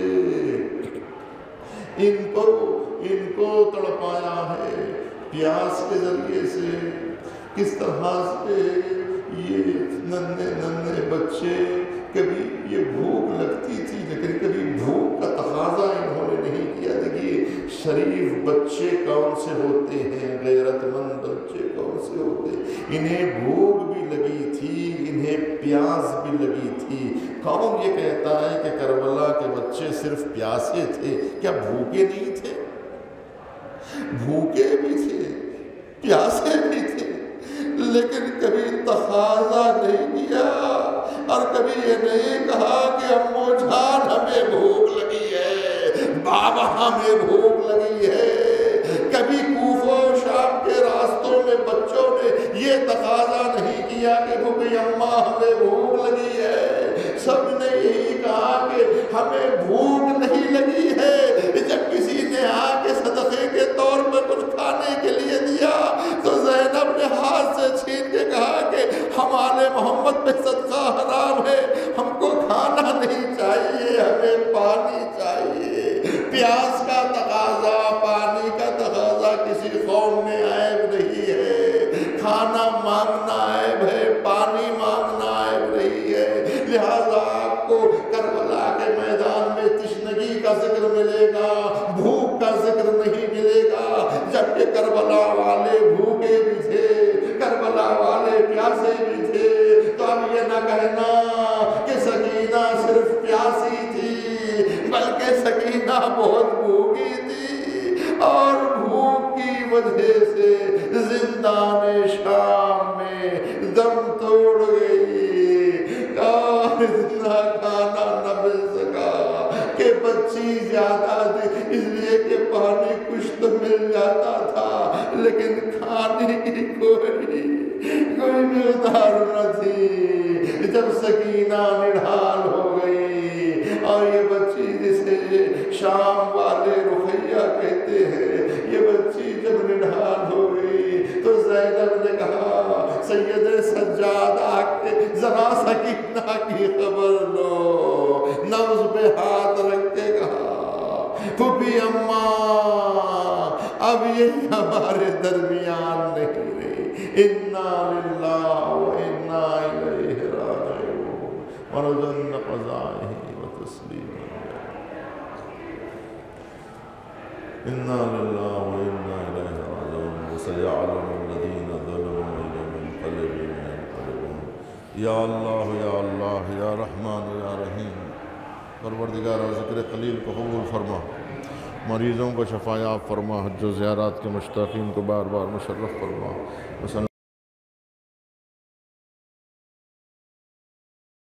ان کو تڑپایا ہے پیاس کے ذریعے سے۔ کس طرح سے یہ ننھے بچے، کبھی یہ بھوک لگتی تھی لیکن کبھی بھوک کا تقاضا انہوں نے نہیں کیا۔ دیکھیے شریف بچے کون سے ہوتے ہیں، غیرت مند بچے کون سے ہوتے ہیں، انہیں بھوک بھی لگی تھی، انہیں پیاس بھی لگی تھی۔ کون یہ کہتا ہے کہ کربلا کے بچے صرف پیاسے تھے؟ کیا بھوکے نہیں تھے؟ بھوکے بھی تھے، پیاسے بھی تھے، لیکن کبھی تقاضا نہیں کیا اور کبھی یہ نہیں کہا کہ امو جان ہمیں بھوک لگی ہے، بابا ہمیں بھوک لگی ہے۔ کبھی کوفہ و شام کے راستوں میں بچوں نے یہ تقاضا نہیں کیا کہ بھوکی اماں ہمیں بھوک لگی ہے، سب نے یہی کہا کہ ہمیں بھوک نہیں لگی ہے۔ جب کسی نے آ کے صدقے کے طور پر کچھ کھانے کے لیے دیا تو زینب نے ہاتھ سے چھین کے کہا کہ ہمارے محمد پہ صدقہ حرام ہے، ہم کو کھانا نہیں چاہیے، ہمیں پانی چاہیے۔ پیاس کا تقاضا، پانی کا تقاضا کسی قوم میں عیب نہیں ہے، کھانا مانگنا عیب ہے، پانی مانگنا عیب نہیں ہے۔ لہذا آپ کو کربلا کے میدان میں تشنگی کا ذکر ملے گا، بھوک کا ذکر نہیں ملے گا، جبکہ کربلا والے بھوکے بھی تھے، کربلا والے پیاسے بھی تھے۔ تو اب یہ نہ کہنا کہ سکینہ صرف پیاسی تھی، بلکہ سکینہ بہت بھوکی تھی اور بھوک کی وجہ سے زندہ میدان شام میں دم توڑ گئی اور اتنا کھانا نہ مل سکا کہ بچی زیادہ تھی، اس لیے کہ پانی کچھ تو مل جاتا تھا لیکن کھانے کی کوئی مقدار نہ تھی۔ جب سکینہ نڈھال ہو گئی اور یہ بچی جسے شام والے رقیہ کہتے ہیں، یہ بچی جب نڈھال ہو گئی تو زینب نے کہا سید سجاد آ کے ذرا سکینہ کی خبر لو۔ نبض پہ ہاتھ رکھ کے کہا پھوپھی اماں اب یہ ہمارے درمیان نہیں رہی، انا للہ و انا الیہ راجعون ورجعنا قضائه وتسلیما انا للہ و انا الیہ راجعون وسيعلم الذین ظلموا أي منقلب ينقلبون۔ یا اللہ یا اللہ یا رحمان یا رحیم، پروردگار ذکر خلیل کو قبول فرما، مریضوں کو شفا یاب فرما، حج و زیارات کے مشتاقین کو بار بار مشرف فرما۔